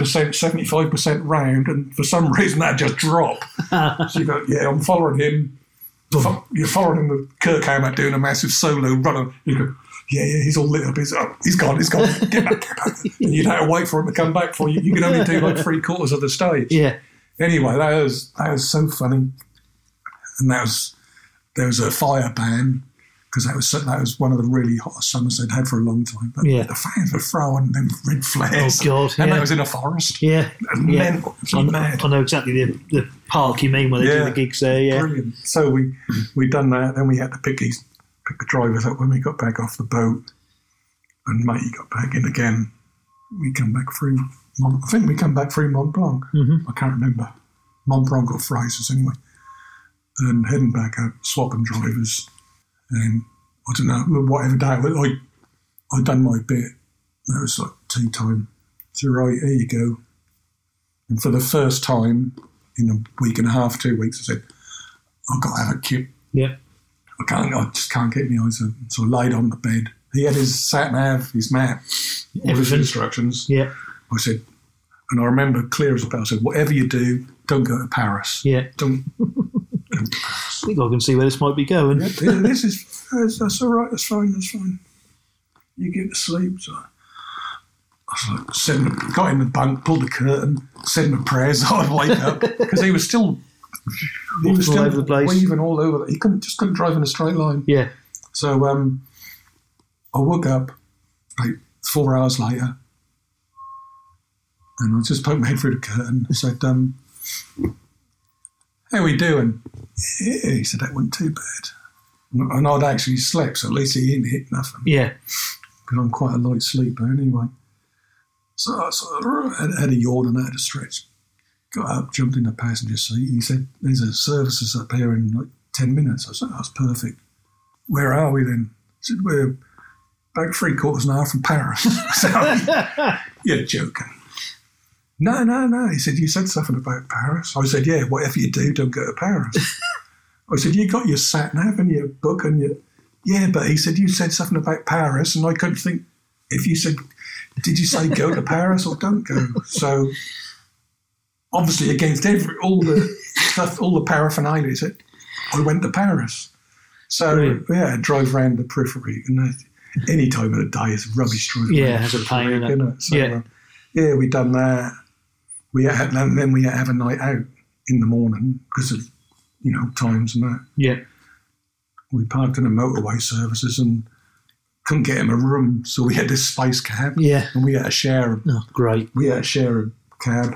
75% round, and for some reason that just dropped. So you go, I'm following him. You're following him with Kirk Hammett doing a massive solo running. You go, he's all lit up. He's gone. Get back. And you'd have to wait for him to come back for you. You can only do like 3/4 of the stage. Yeah. Anyway, that was so funny. And there was a fire ban, because that was one of the really hottest summers they'd had for a long time. But the fans were throwing them red flares. Oh, God. And that was in a forest. Yeah. Mad. I know exactly the park you mean when they do the gigs there, yeah. Brilliant. So we done that, then we had to pick the drivers up when we got back off the boat. And Matey got back in again. We come back through, I think we come back through Mont Blanc. Mm-hmm. I can't remember. Mont Blanc or Frasers anyway. And heading back out, swapping drivers. And I don't know, whatever day it was, I'd done my bit. That was like tea time. So, right, here you go. And for the first time in a week and a half, 2 weeks, I said, I've got to have a kip. Yeah. I just can't get my eyes open. So I laid on the bed. He had his sat-nav, his map, all his instructions. Yeah. I said, and I remember clear as a bell, I said, whatever you do, don't go to Paris. Yeah. Don't I think I can see where this might be going. That's all right, that's fine. You get to sleep. So I was like, got in the bunk, pulled the curtain, said my prayers, I'd wake up, because he was still all over the place. Weaving all over. He just couldn't drive in a straight line. Yeah. So I woke up like 4 hours later, and I just poked my head through the curtain and said, how are we doing? Yeah, he said, that wasn't too bad. And I'd actually slept, so at least he didn't hit nothing. Yeah. Because I'm quite a light sleeper anyway. So I had a yawn and I had a stretch. Got up, jumped in the passenger seat. He said, there's a services up here in like 10 minutes. I said, that's perfect. Where are we then? He said, we're about 3/4 an hour from Paris. So, you're joking. No. He said, you said something about Paris. I said, yeah, whatever you do, don't go to Paris. I said, you got your sat-nav and your book and your... Yeah, but he said, you said something about Paris, and I couldn't think... If you said, did you say go to Paris or don't go? So, obviously, against all the stuff, all the paraphernalia, I went to Paris. So, I drove around the periphery, and any time of the day is rubbish driving. Yeah, it's a pain, isn't it? So, we done that. Then we had to have a night out in the morning because of, times and that. Yeah. We parked in the motorway services and couldn't get him a room, so we had this space cab. Yeah. And we had to share. Great. We had to share a cab.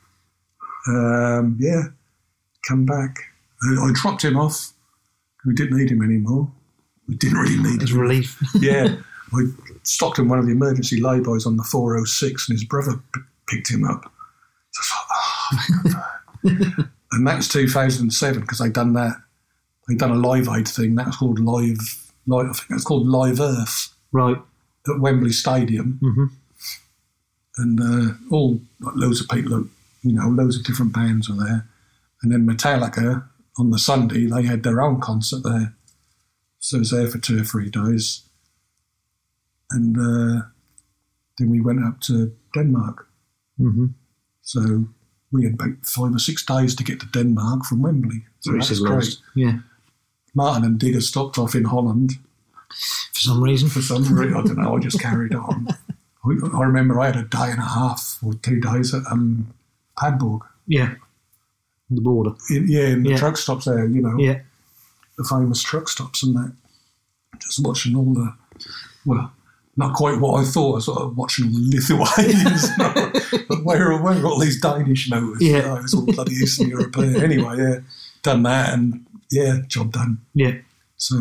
Come back. I dropped him off. We didn't need him anymore. We didn't really need him. As relief. Yeah. I stopped in one of the emergency laybys on the 406 and his brother picked him up. So I was like, oh, my God. And that was 2007 because they'd done that. They'd done a Live Aid thing. That was called I think it was called Live Earth. Right. At Wembley Stadium. Mm-hmm. And loads of people, loads of different bands were there. And then Metallica, on the Sunday, they had their own concert there. So I was there for 2 or 3 days. And then we went up to Denmark. Mm-hmm. So we had about 5 or 6 days to get to Denmark from Wembley. So that was great. Yeah. Martin and Digger stopped off in Holland. For some reason? I don't know, I just carried on. I remember I had a day and a half or 2 days at Padborg. Yeah. The border. In the truck stops there, Yeah. The famous truck stops and that. just watching all the, well, not quite what I thought. I was sort of watching all the Lithuanians. But where are all these Danish motors? Yeah. It's all bloody Eastern European. Anyway, yeah, done that and, yeah, job done. Yeah. So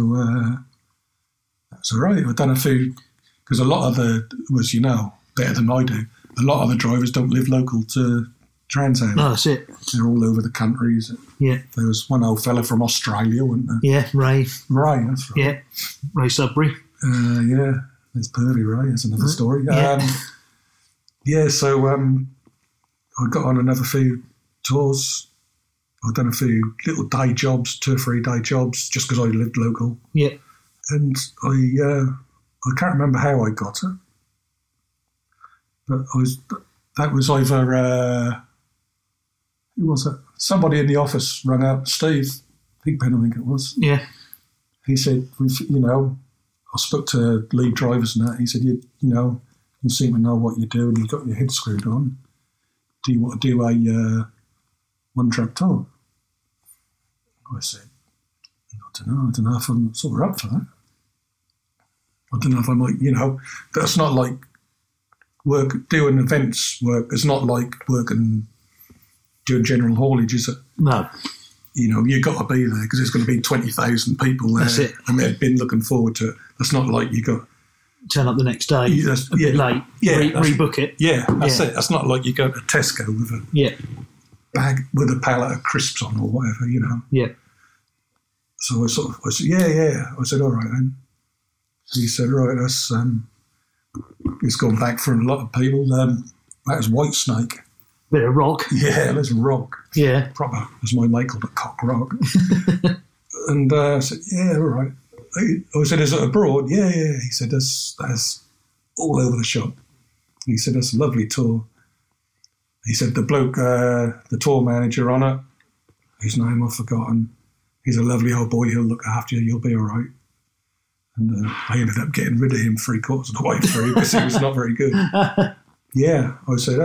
that's all right. I've done a few, because a lot of better than I do, a lot of the drivers don't live local to Transam. No, that's it. They're all over the countries. Yeah. There was one old fella from Australia, wasn't there? Yeah, Ray. Ray, that's right. Yeah, Ray Sudbury. Yeah, there's Pervy Ray. That's another story. Yeah. So I got on another few tours. I've done a few little day jobs, 2 or 3 day jobs, just because I lived local. Yeah. And I can't remember how I got it, but that was either who was it? Somebody in the office rang up, Steve Pigpen, I think it was. Yeah. He said, I spoke to lead drivers and that. He said, you seem to know what you do and you've got your head screwed on. Do you want to do a one-track tour? I said, I don't know if I'm sort of up for that. I don't know if I might, that's not like doing events work. It's not like working, doing general haulage, is it? No. You've got to be there because there's going to be 20,000 people there. That's it. And they've been looking forward to it. That's not like you got... Turn up the next day, a bit late, rebook it. Yeah, that's it. That's not like you go to Tesco with a bag with a pallet of crisps on or whatever, Yeah. So I said, yeah. I said, all right then. He said, right, that's it's gone back for a lot of people. That was Whitesnake. Bit of rock. Yeah, that's rock. Yeah. Proper, as my mate called it, cock rock. And I said, yeah, all right. I said, is it abroad? Yeah. He said, that's all over the shop. He said, that's a lovely tour. He said, the bloke, the tour manager on it, whose name I've forgotten, he's a lovely old boy. He'll look after you. You'll be all right. And I ended up getting rid of him 3/4 of the way through because he was not very good. Yeah. I said,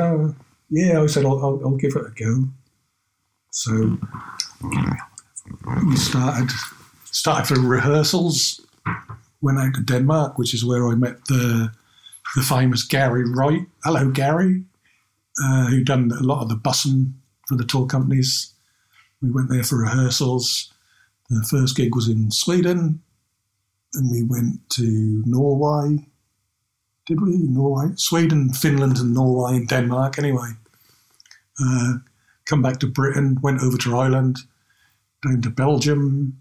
I'll give it a go. So we started for rehearsals, went out to Denmark, which is where I met the famous Gary Wright. Hello, Gary, who done a lot of the bussing for the tour companies. We went there for rehearsals. The first gig was in Sweden, and we went to Norway. Did we? Norway? Sweden, Finland and Norway and Denmark anyway. Come back to Britain, went over to Ireland, down to Belgium,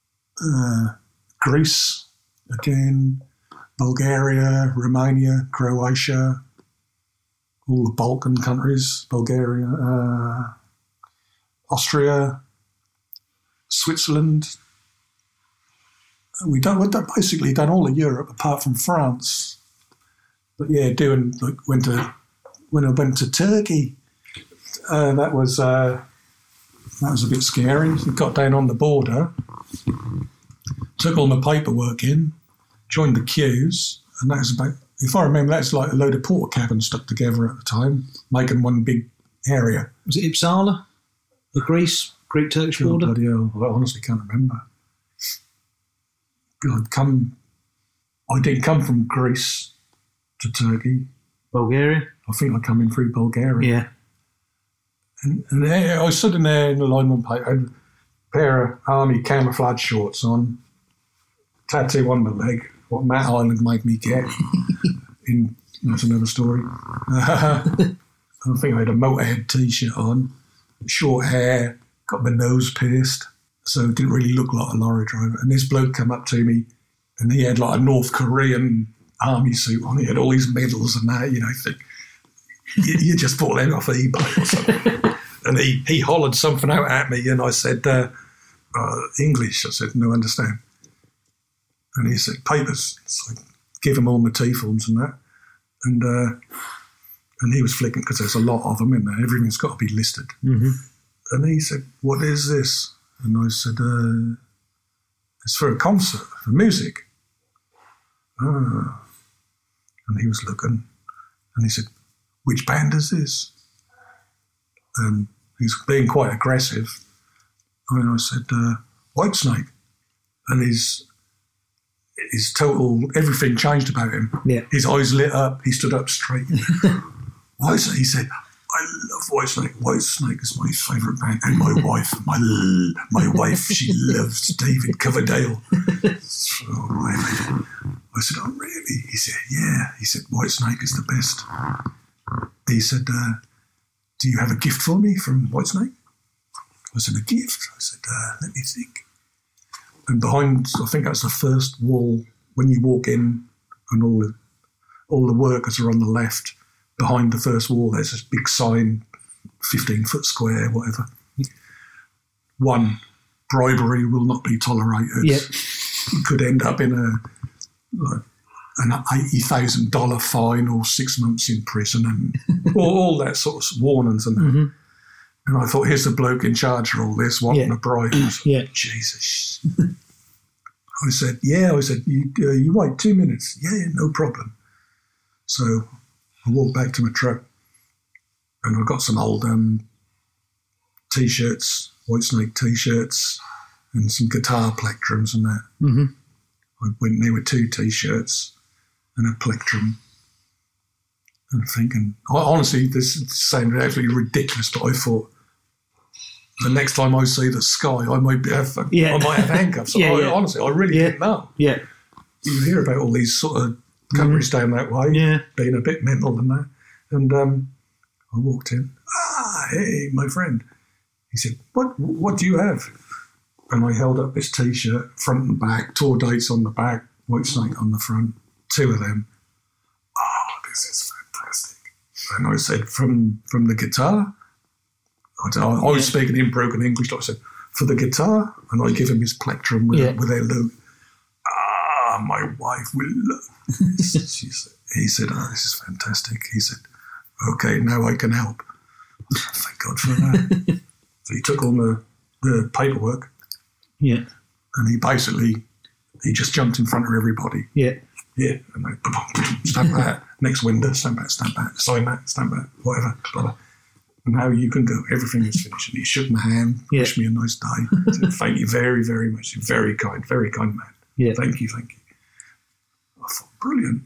Greece again, Bulgaria, Romania, Croatia, all the Balkan countries, Bulgaria, Austria, Switzerland. We've basically done all of Europe apart from France. But yeah, when I went to Turkey, that was a bit scary. We got down on the border, took all my paperwork in, joined the queues, and that was about, if I remember, that's like a load of porta cabins stuck together at the time, making one big area. Was it Uppsala? The Greek-Turkish border? Bloody hell, I honestly can't remember. I didn't come from Greece to Turkey. Bulgaria? I think I come in through Bulgaria. Yeah. And I was sitting there in the lineman plate. I had a pair of army camouflage shorts on, tattoo on my leg, what Matt Island made me get. That's another story. I think I had a Motorhead T-shirt on, short hair, got my nose pierced, so it didn't really look like a lorry driver. And this bloke came up to me, and he had like a North Korean army suit on. He had all these medals and that, think, you just bought that off eBay or something. And he hollered something out at me, and I said, English. I said, no, understand. And he said, papers. So I give him all my T-forms and that. And he was flicking, because there's a lot of them in there. Everything's got to be listed. Mm-hmm. And he said, what is this? And I said, it's for a concert, for music. And he was looking, and he said, which band is this? And he's being quite aggressive. And I said, Whitesnake. And everything changed about him. Yeah. His eyes lit up. He stood up straight. He said, I love Whitesnake. Whitesnake is my favourite band. And my wife, my wife, she loves David Coverdale. So I said, oh, really? He said, yeah. He said, Whitesnake is the best. He said, do you have a gift for me from Whitesnake? I said, a gift? I said, let me think. And behind, I think that's the first wall, when you walk in and all the workers are on the left, behind the first wall there's this big sign, 15-foot square, whatever. 1, bribery will not be tolerated. Yep. You could end up in an $80,000 fine or 6 months in prison and all that sort of warnings and that. Mm-hmm. And I thought, here's the bloke in charge of all this, wanting a bribe. I said, Jesus. I said, you wait 2 minutes. Yeah, no problem. So I walked back to my truck and I got some old T-shirts, Whitesnake T-shirts and some guitar plectrums and that. Mm-hmm. I went there with 2 T-shirts and a plectrum. And thinking, honestly, this sounded absolutely ridiculous, but I thought, the next time I see the sky, I might have handcuffs. Honestly, I really didn't know. Yeah. You hear about all these sort of countries down that way, being a bit mental and that. And I walked in. Hey, my friend. He said, what do you have? And I held up this T-shirt, front and back, tour dates on the back, Whitesnake on the front, 2 of them. Oh, this is fantastic. And I said, from the guitar? I was speaking in broken English. Like I said, for the guitar, and I give him his plectrum with their loot. My wife will love this. He said, this is fantastic. He said, okay, now I can help. Thank God for that. So he took all the paperwork. Yeah. And he just jumped in front of everybody. Yeah. Yeah. And they stamp that, next window, stamp that, sign that, stamp that, whatever. Now you can go. Everything is finished. And he shook my hand, wished me a nice day. Said, thank you very, very much. You're very kind man. Yeah. Thank you. I thought, brilliant.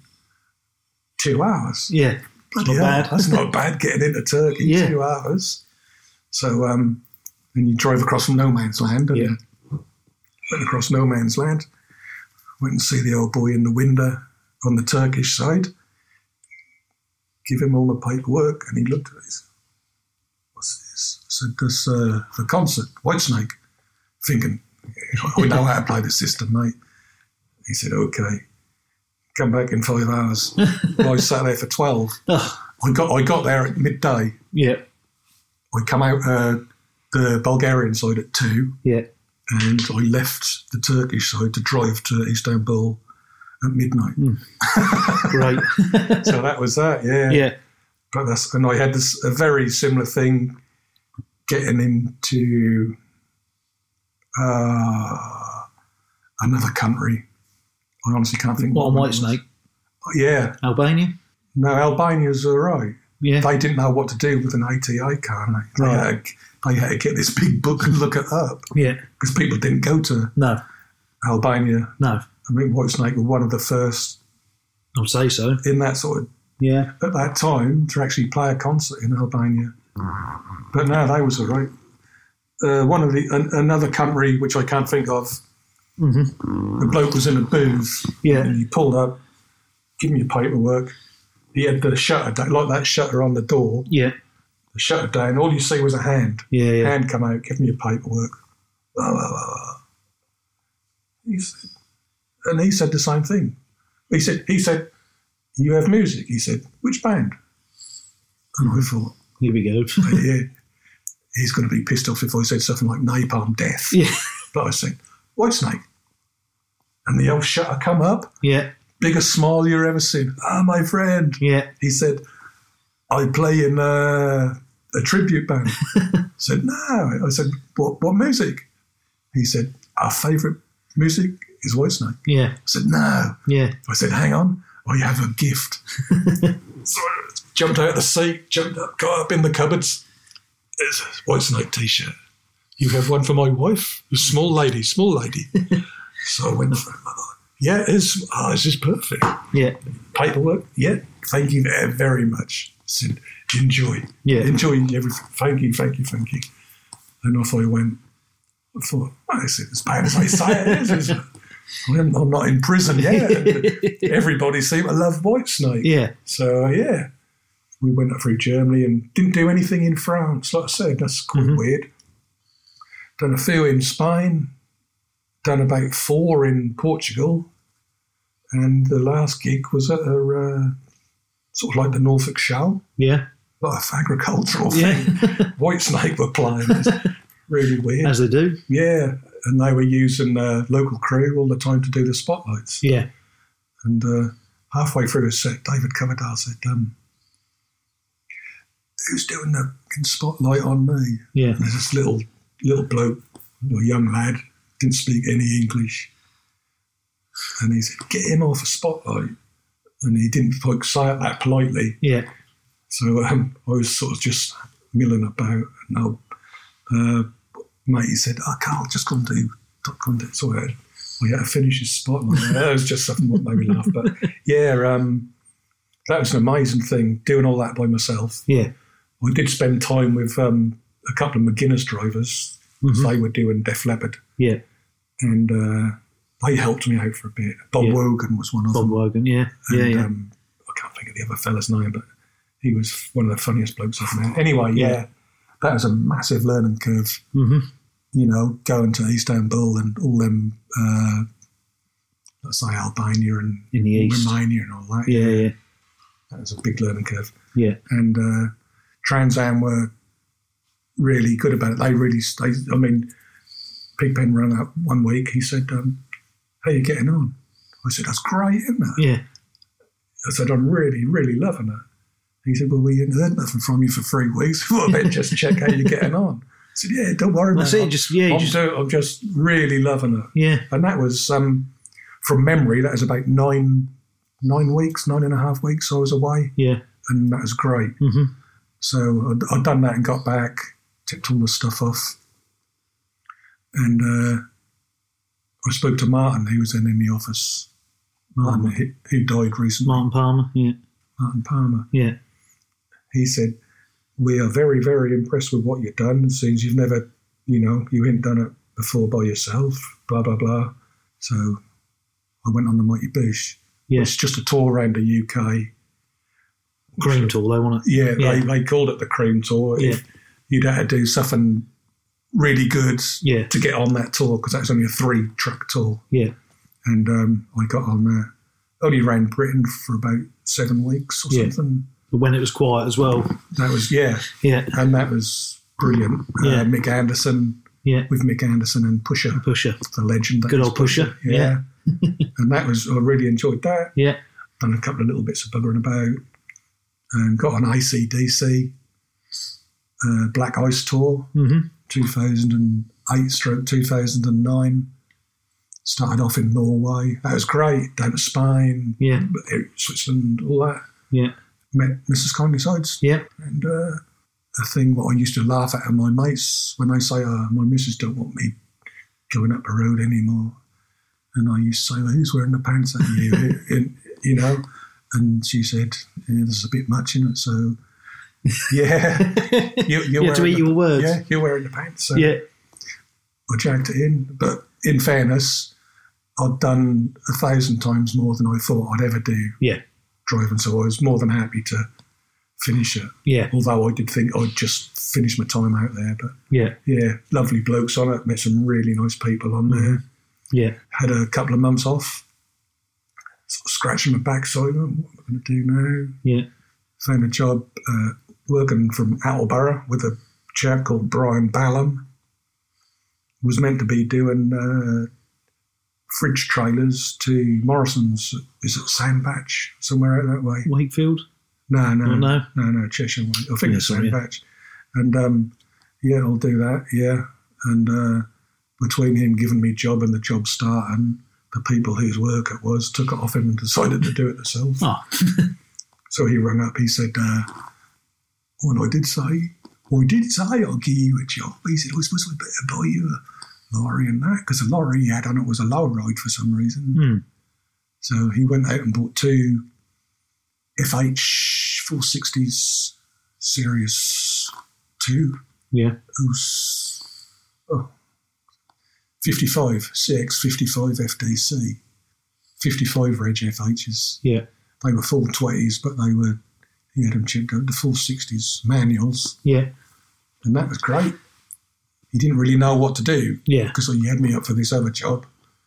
2 hours. Yeah. Bloody hell, bad. That's not bad getting into Turkey, 2 hours. So, and you drove across from no man's land. And went across no man's land. Went and see the old boy in the window on the Turkish side. Give him all the paperwork. And he looked at it. What's this? I said, this the concert, Whitesnake. Thinking, we know how to play the system, mate. He said, okay. Come back in 5 hours. I sat there for 12. I got there at midday. Yeah. I come out the Bulgarian side at 2. Yeah. And I left the Turkish side to drive to Istanbul at midnight. Great. So that was that, yeah. Yeah. But and I had a very similar thing getting into another country. I honestly can't think. What, on Whitesnake? Yeah. Albania? No, Albania's all right. Yeah. They didn't know what to do with an ATA car. They had to get this big book and look it up. Yeah. Because people didn't go to Albania. No. I mean, Whitesnake were one of the first. I would say so. In that sort of. Yeah. At that time, to actually play a concert in Albania. But no, they was all right. Another country which I can't think of. Mm-hmm. The bloke was in a booth. Yeah. And he pulled up, give me your paperwork. He had the shutter down, like that shutter on the door. Yeah. The shutter down. All you see was a hand. Yeah, yeah. Hand come out, give me your paperwork. Blah, blah, blah. He said the same thing. He said, you have music? He said, which band? And I thought, here we go. Yeah, he's going to be pissed off if I said something like Napalm Death. Yeah. But I said, Whitesnake. And the old shutter come up. Yeah. Biggest smile you ever seen. My friend. Yeah. He said, I play in a tribute band. I said, no. I said, what music? He said, our favourite music is Whitesnake. Yeah. I said, no. Yeah. I said, hang on. I have a gift. So I jumped out of the seat, got up in the cupboards. There's a Whitesnake T-shirt. You have one for my wife? A small lady. So I went for it. Yeah, this is perfect. Yeah. Paperwork, yeah. Thank you very much. Said, enjoy. Yeah. Enjoy everything. Thank you. And off I went. I thought, this is as bad as I say it is. I'm not in prison yet. Everybody seemed to love Whitesnake. Yeah. So, we went up through Germany and didn't do anything in France. Like I said, that's quite weird. Done a few in Spain. Done about 4 in Portugal. And the last gig was at a sort of like the Norfolk Show. Yeah. Like a agricultural thing. Whitesnake were playing. It's really weird. As they do. Yeah. And they were using local crew all the time to do the spotlights. Yeah. And halfway through his set, David Coverdale said, who's doing the spotlight on me? Yeah. And there's this little bloke, a young lad, didn't speak any English. And he said, get him off a spotlight. And he didn't say it that politely. Yeah. So I was sort of just milling about. And mate, he said, Carl, just come do. So I had to finish his spotlight. That was just something that made me laugh. But yeah, that was an amazing thing, doing all that by myself. Yeah. I did spend time with a couple of McGuinness drivers. They were doing Def Leppard. Yeah. And they helped me out for a bit. Bob Wogan was one of them. Bob Wogan, yeah. And, I can't think of the other fella's name, but he was one of the funniest blokes I've met. Anyway, that was a massive learning curve. Mm-hmm. You know, going to Istanbul and all them, let's say Albania and in the East. Romania and all that. Yeah. That was a big learning curve. Yeah. And Trans Am were really good about it. They really stayed. I mean, Pig Pen rang up one week. He said, how are you getting on? I said, that's great, isn't it? Yeah. I said, I'm really, really loving it. He said, well, we hadn't heard nothing from you for 3 weeks. Well, I better just check how you're getting on. I said, yeah, don't worry about it. I'm just really loving it. Yeah. And that was, from memory, that was about 9 weeks, 9.5 weeks I was away. Yeah. And that was great. Mm-hmm. So I'd done that and got back, tipped all the stuff off. And I spoke to Martin, he was in the office. Martin, who died recently. Martin Palmer, yeah. Martin Palmer. Yeah. He said, we are very, very impressed with what you've done. It seems you've never, you hadn't done it before by yourself, blah, blah, blah. So I went on the Mighty Boosh. Yeah. It's just a tour around the UK. Cream tour, they want it. Yeah, they called it the Cream Tour. Yeah. You'd have to do something really good to get on that tour because that was only a 3-track tour. Yeah. And I got on there. Only ran Britain for about 7 weeks or something. But when it was quiet as well. That was, Yeah. And that was brilliant. Mick Anderson. Yeah. With Mick Anderson and Pusher. The legend. Good old Pusher. Yeah. And that was, I really enjoyed that. Yeah. Done a couple of little bits of buggering about. And got on AC/DC Black Ice Tour, 2008/2009. Started off in Norway. That was great. Down to Spain, Switzerland, all that. Yeah. Met Mrs. Kindly Sides. Yeah. And a thing what I used to laugh at my mates when they say, my missus don't want me going up the road anymore. And I used to say, well, who's wearing the pants at you? And she said, there's a bit much in it, so yeah. You have to eat your words. Yeah, you're wearing the pants. So I dragged it in. But in fairness, I'd done 1,000 times more than I thought I'd ever do driving, so I was more than happy to finish it. Yeah. Although I did think I'd just finish my time out there. But yeah, lovely blokes on it, met some really nice people on there. Yeah. Had a couple of months off. Sort of scratching my backside, what am I going to do now? Yeah. Found a job working from Attleborough with a chap called Brian Ballum. Was meant to be doing fridge trailers to Morrison's. Is it Sandbach? Somewhere out that way. Wakefield? No, Cheshire. I think it's Sandbach. And I'll do that, And between him giving me a job and the job starting, the people whose work it was took it off him and decided to do it themselves. Oh. So he rang up, he said, I did say I'll give you a job. He said, I suppose we better buy you a lorry and that, because the lorry he had on it was a low ride for some reason. So he went out and bought 2 FH 460s Series 2. Yeah. 55, CX55 FDC. 55 reg FHs. Yeah. They were full 20s, but he had them chipped out to full 60s manuals. Yeah. And that was great. He didn't really know what to do. Yeah. Because he had me up for this other job.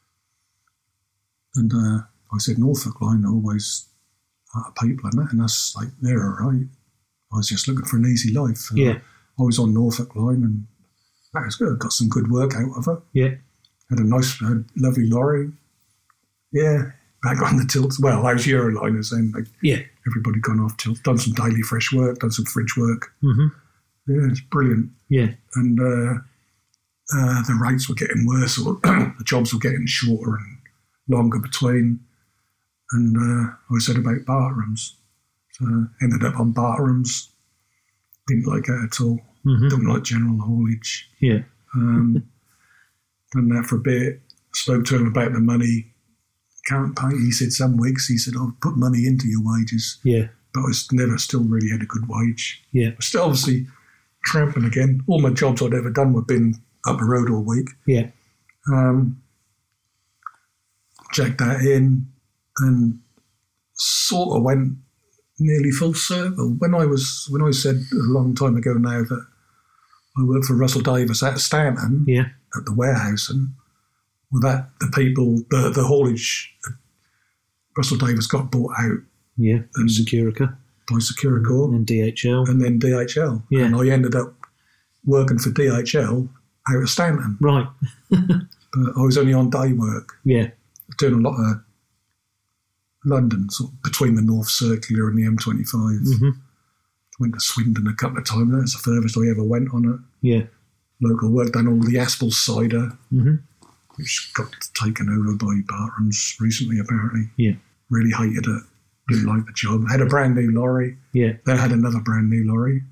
And I said, Norfolk Line always out of people and that. And that's like, they're all right. I was just looking for an easy life. Yeah. I was on Norfolk Line and that was good. Got some good work out of it. Yeah. Had a lovely lorry. Yeah. Back on the tilts. Well, those Euroliners then. Everybody gone off tilts. Done some daily fresh work. Done some fridge work. Mm-hmm. Yeah, it's brilliant. Yeah. And the rates were getting worse, or the jobs were getting shorter and longer between. And I said about Bartrams. So ended up on Bartrams. Didn't like it at all. Mm-hmm. Don't like general haulage. Yeah. Done that for a bit. Spoke to him about the money. Can't pay. He said some weeks. He said, "I'll put money into your wages." Yeah. But I never still really had a good wage. Yeah. Still obviously tramping again. All my jobs I'd ever done were been up the road all week. Yeah. Jacked that in and sort of went nearly full circle. When I said a long time ago now that I worked for Russell Davis at Stanton at the warehouse, and the haulage, Russell Davis got bought out. Yeah, and Securica. By Securica. And DHL. And then DHL. Yeah. And I ended up working for DHL out of Stanton. Right. But I was only on day work. Yeah. Doing a lot of London, sort of between the North Circular and the M25. Mm-hmm. Went to Swindon a couple of times. That's the furthest I ever went on it. Yeah. Local work, done all the Aspel cider, mm-hmm. which got taken over by Bartrams recently, apparently. Yeah. Really hated it. Didn't like the job. Had a brand new lorry. Yeah. Then had another brand new lorry.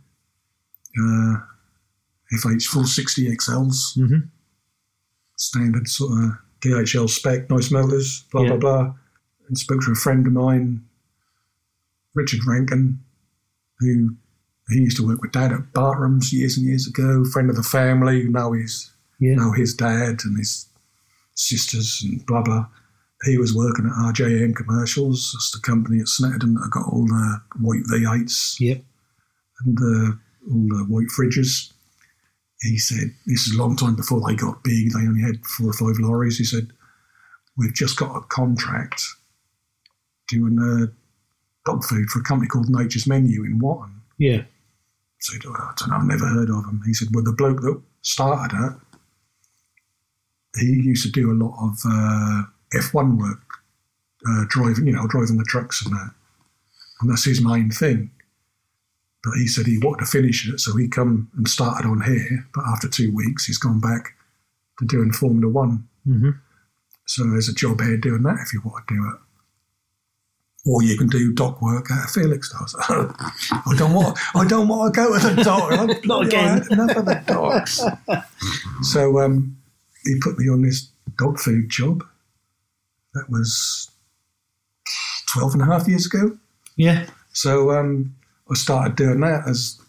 FH 460 XLs. Mm-hmm. Standard sort of DHL spec, nice motors, blah, blah, blah. And spoke to a friend of mine, Richard Rankin, who he used to work with Dad at Bartrams years and years ago, friend of the family, now his dad and his sisters and blah, blah. He was working at RJN Commercials. That's the company at Snetterton that got all the white V8s. Yep. And all the white fridges. He said, this is a long time before they got big. They only had 4 or 5 lorries. He said, we've just got a contract doing dog food for a company called Nature's Menu in Watton. Yeah. I said, I don't know, I've never heard of him. He said, well, the bloke that started it, he used to do a lot of F1 work, driving the trucks and that. And that's his main thing. But he said he wanted to finish it, so he come and started on here. But after 2 weeks, he's gone back to doing Formula One. Mm-hmm. So there's a job here doing that if you want to do it. Or you can do dock work at Felixstowe. I don't want to go to the dock. Not again. Enough of the docks. So he put me on this dog food job. That was 12 and a half years ago. Yeah. So I started doing that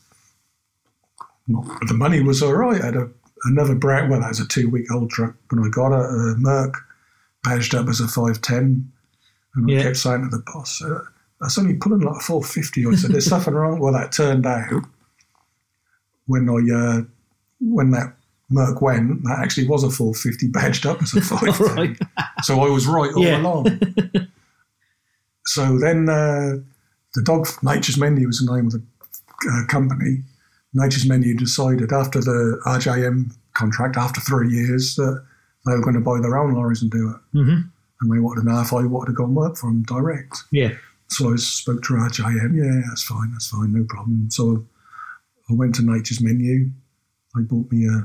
the money was all right. I had another brand, well, that was a 2-week-old truck when I got it, a Merc, badged up as a 510. And I kept saying to the boss, that's only pulling like a 450. I said, there's something wrong. Well, that turned out when that Merc went, that actually was a 450 badged up as a 510. Right. So I was right all along. So then Nature's Menu was the name of the company. Nature's Menu decided after the RJM contract, after 3 years, that they were going to buy their own lorries and do it. Mm-hmm. And they wanted to know if I wanted to go and work for them direct. Yeah. So I spoke to RJM. Yeah, that's fine, no problem. So I went to Nature's Menu. They bought me a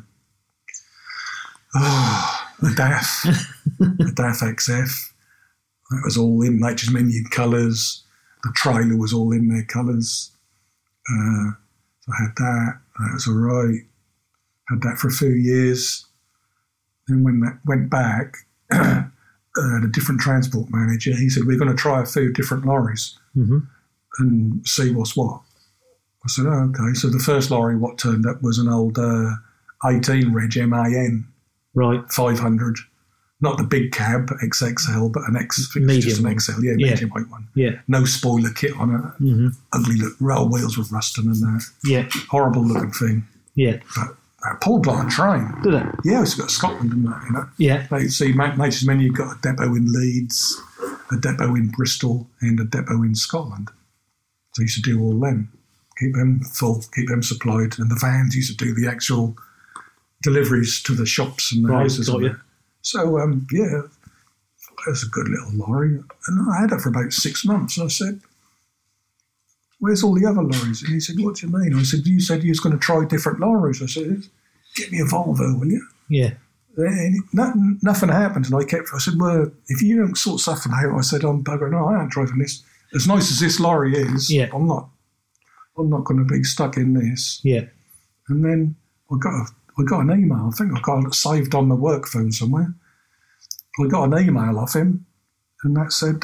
DAF, a DAF XF. That was all in Nature's Menu colours. The trailer was all in their colours. So I had that. That was all right. Had that for a few years. Then when that went back, the different transport manager, he said, we're going to try a few different lorries and see what's what. I said, oh, okay. So the first lorry what turned up was an old 18 Reg MAN, right, 500. Not the big cab, XXL, but medium just an one. XL, medium weight one. Yeah. No spoiler kit on it. Ugly look, rail wheels with rusting and that. Yeah. Horrible looking thing. Yeah. But pulled like a train. Did it? Yeah, it's got Scotland and that, you know. Yeah. Like, see, Nature's Menu, you've got a depot in Leeds, a depot in Bristol, and a depot in Scotland. So I used to do all them. Keep them full, keep them supplied. And the vans used to do the actual deliveries to the shops and the houses. Got you. So, yeah, that's a good little lorry. And I had it for about 6 months. And I said, where's all the other lorries? And he said, what do you mean? I said, you said you was going to try different lorries. I said, get me a Volvo, will you? Yeah. And nothing happened. And I said, well, if you don't sort something out, I said, I'm buggering. No, I ain't driving this. As nice as this lorry is, I'm not going to be stuck in this. Yeah. And then I got an email. I think I got it saved on my work phone somewhere. I got an email off him, and that said,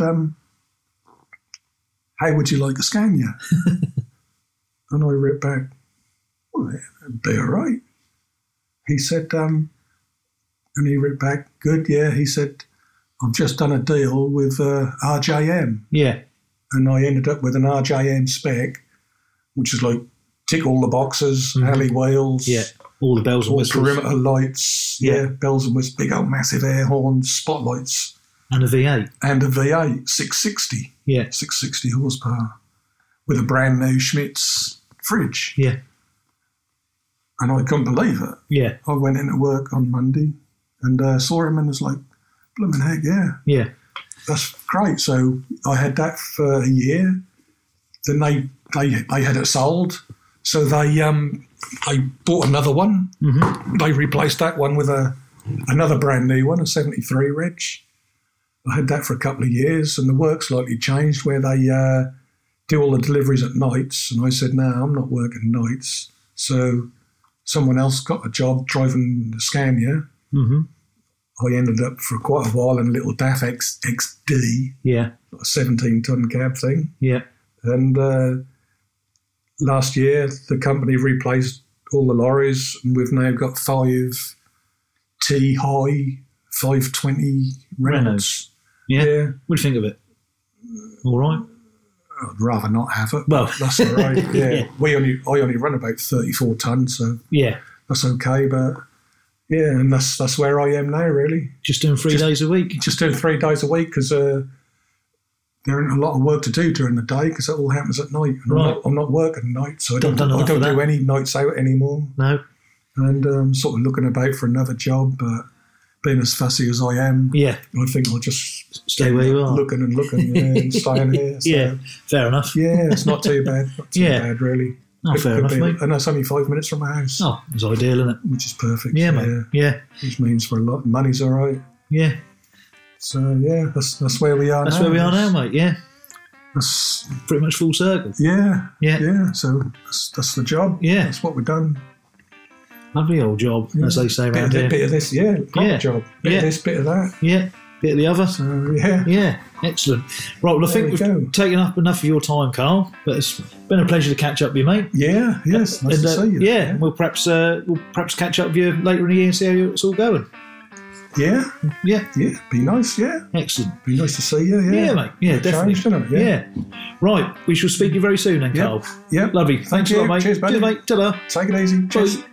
how would you like a Scania? And I wrote back, well, that'd be all right. He said, and he wrote back, good, yeah. He said, I've just done a deal with RJM. Yeah. And I ended up with an RJM spec, which is like tick all the boxes, alley wheels. Yeah. All the bells and whistles. Perimeter lights. Yeah. Bells and whistles, big old massive air horns, spotlights. And a V8. And a V8, 660. Yeah. 660 horsepower. With a brand new Schmitz fridge. Yeah. And I couldn't believe it. Yeah. I went into work on Monday and saw him and was like, blooming heck, yeah. Yeah. That's great. So I had that for a year. Then they had it sold. So they bought another one. They replaced that one with another brand new one, a 73 Reg. I had that for a couple of years, and the work slightly changed where they do all the deliveries at nights. And I said, no, I'm not working nights. So someone else got a job driving the Scania. I ended up for quite a while in a little DAF XD, a 17-ton cab thing. Yeah. And last year, the company replaced all the lorries, and we've now got 5 T-High 520 Reynolds. Yeah. What do you think of it? All right? I'd rather not have it. Well, that's all right. Yeah. I only run about 34 tons, so that's okay. But yeah, and that's where I am now, really. Just doing 3 days a week? Just doing 3 days a week because there isn't a lot of work to do during the day because it all happens at night. And I'm not working nights, so I don't do any nights out anymore. No. And I'm sort of looking about for another job, but being as fussy as I am, I think I'll just stay where you are. Looking and staying here. So, fair enough. Yeah, it's not too bad. Not too bad, really. Oh, fair enough, mate. And that's only 5 minutes from my house. Oh, it's ideal, isn't it? Which is perfect. Yeah, mate. Yeah. Which means for a lot, money's all right. Yeah. So, yeah, that's where we are now. That's where we are now, mate, yeah. That's pretty much full circle. Yeah. So that's the job. Yeah. That's what we've done. Lovely old job, as they say around here. Bit of this, job. Bit of this, bit of that. Yeah, bit of the other. So, yeah. Yeah, excellent. Right, well, I think we've taken up enough of your time, Carl, but it's been a pleasure to catch up with you, mate. Yeah, yes, nice to see you. Yeah, and we'll perhaps catch up with you later in the year and see how it's all going. Yeah. Yeah. Yeah, be nice, yeah. Excellent. Be nice to see you, yeah. Yeah, mate, yeah, definitely. Changed, it? Yeah. Right, we shall speak to you very soon then, Carl. Yep. Lovely. Thanks a lot, mate. Cheers, buddy. Cheers, mate. Ta-da. Take it easy. Cheers. Bye.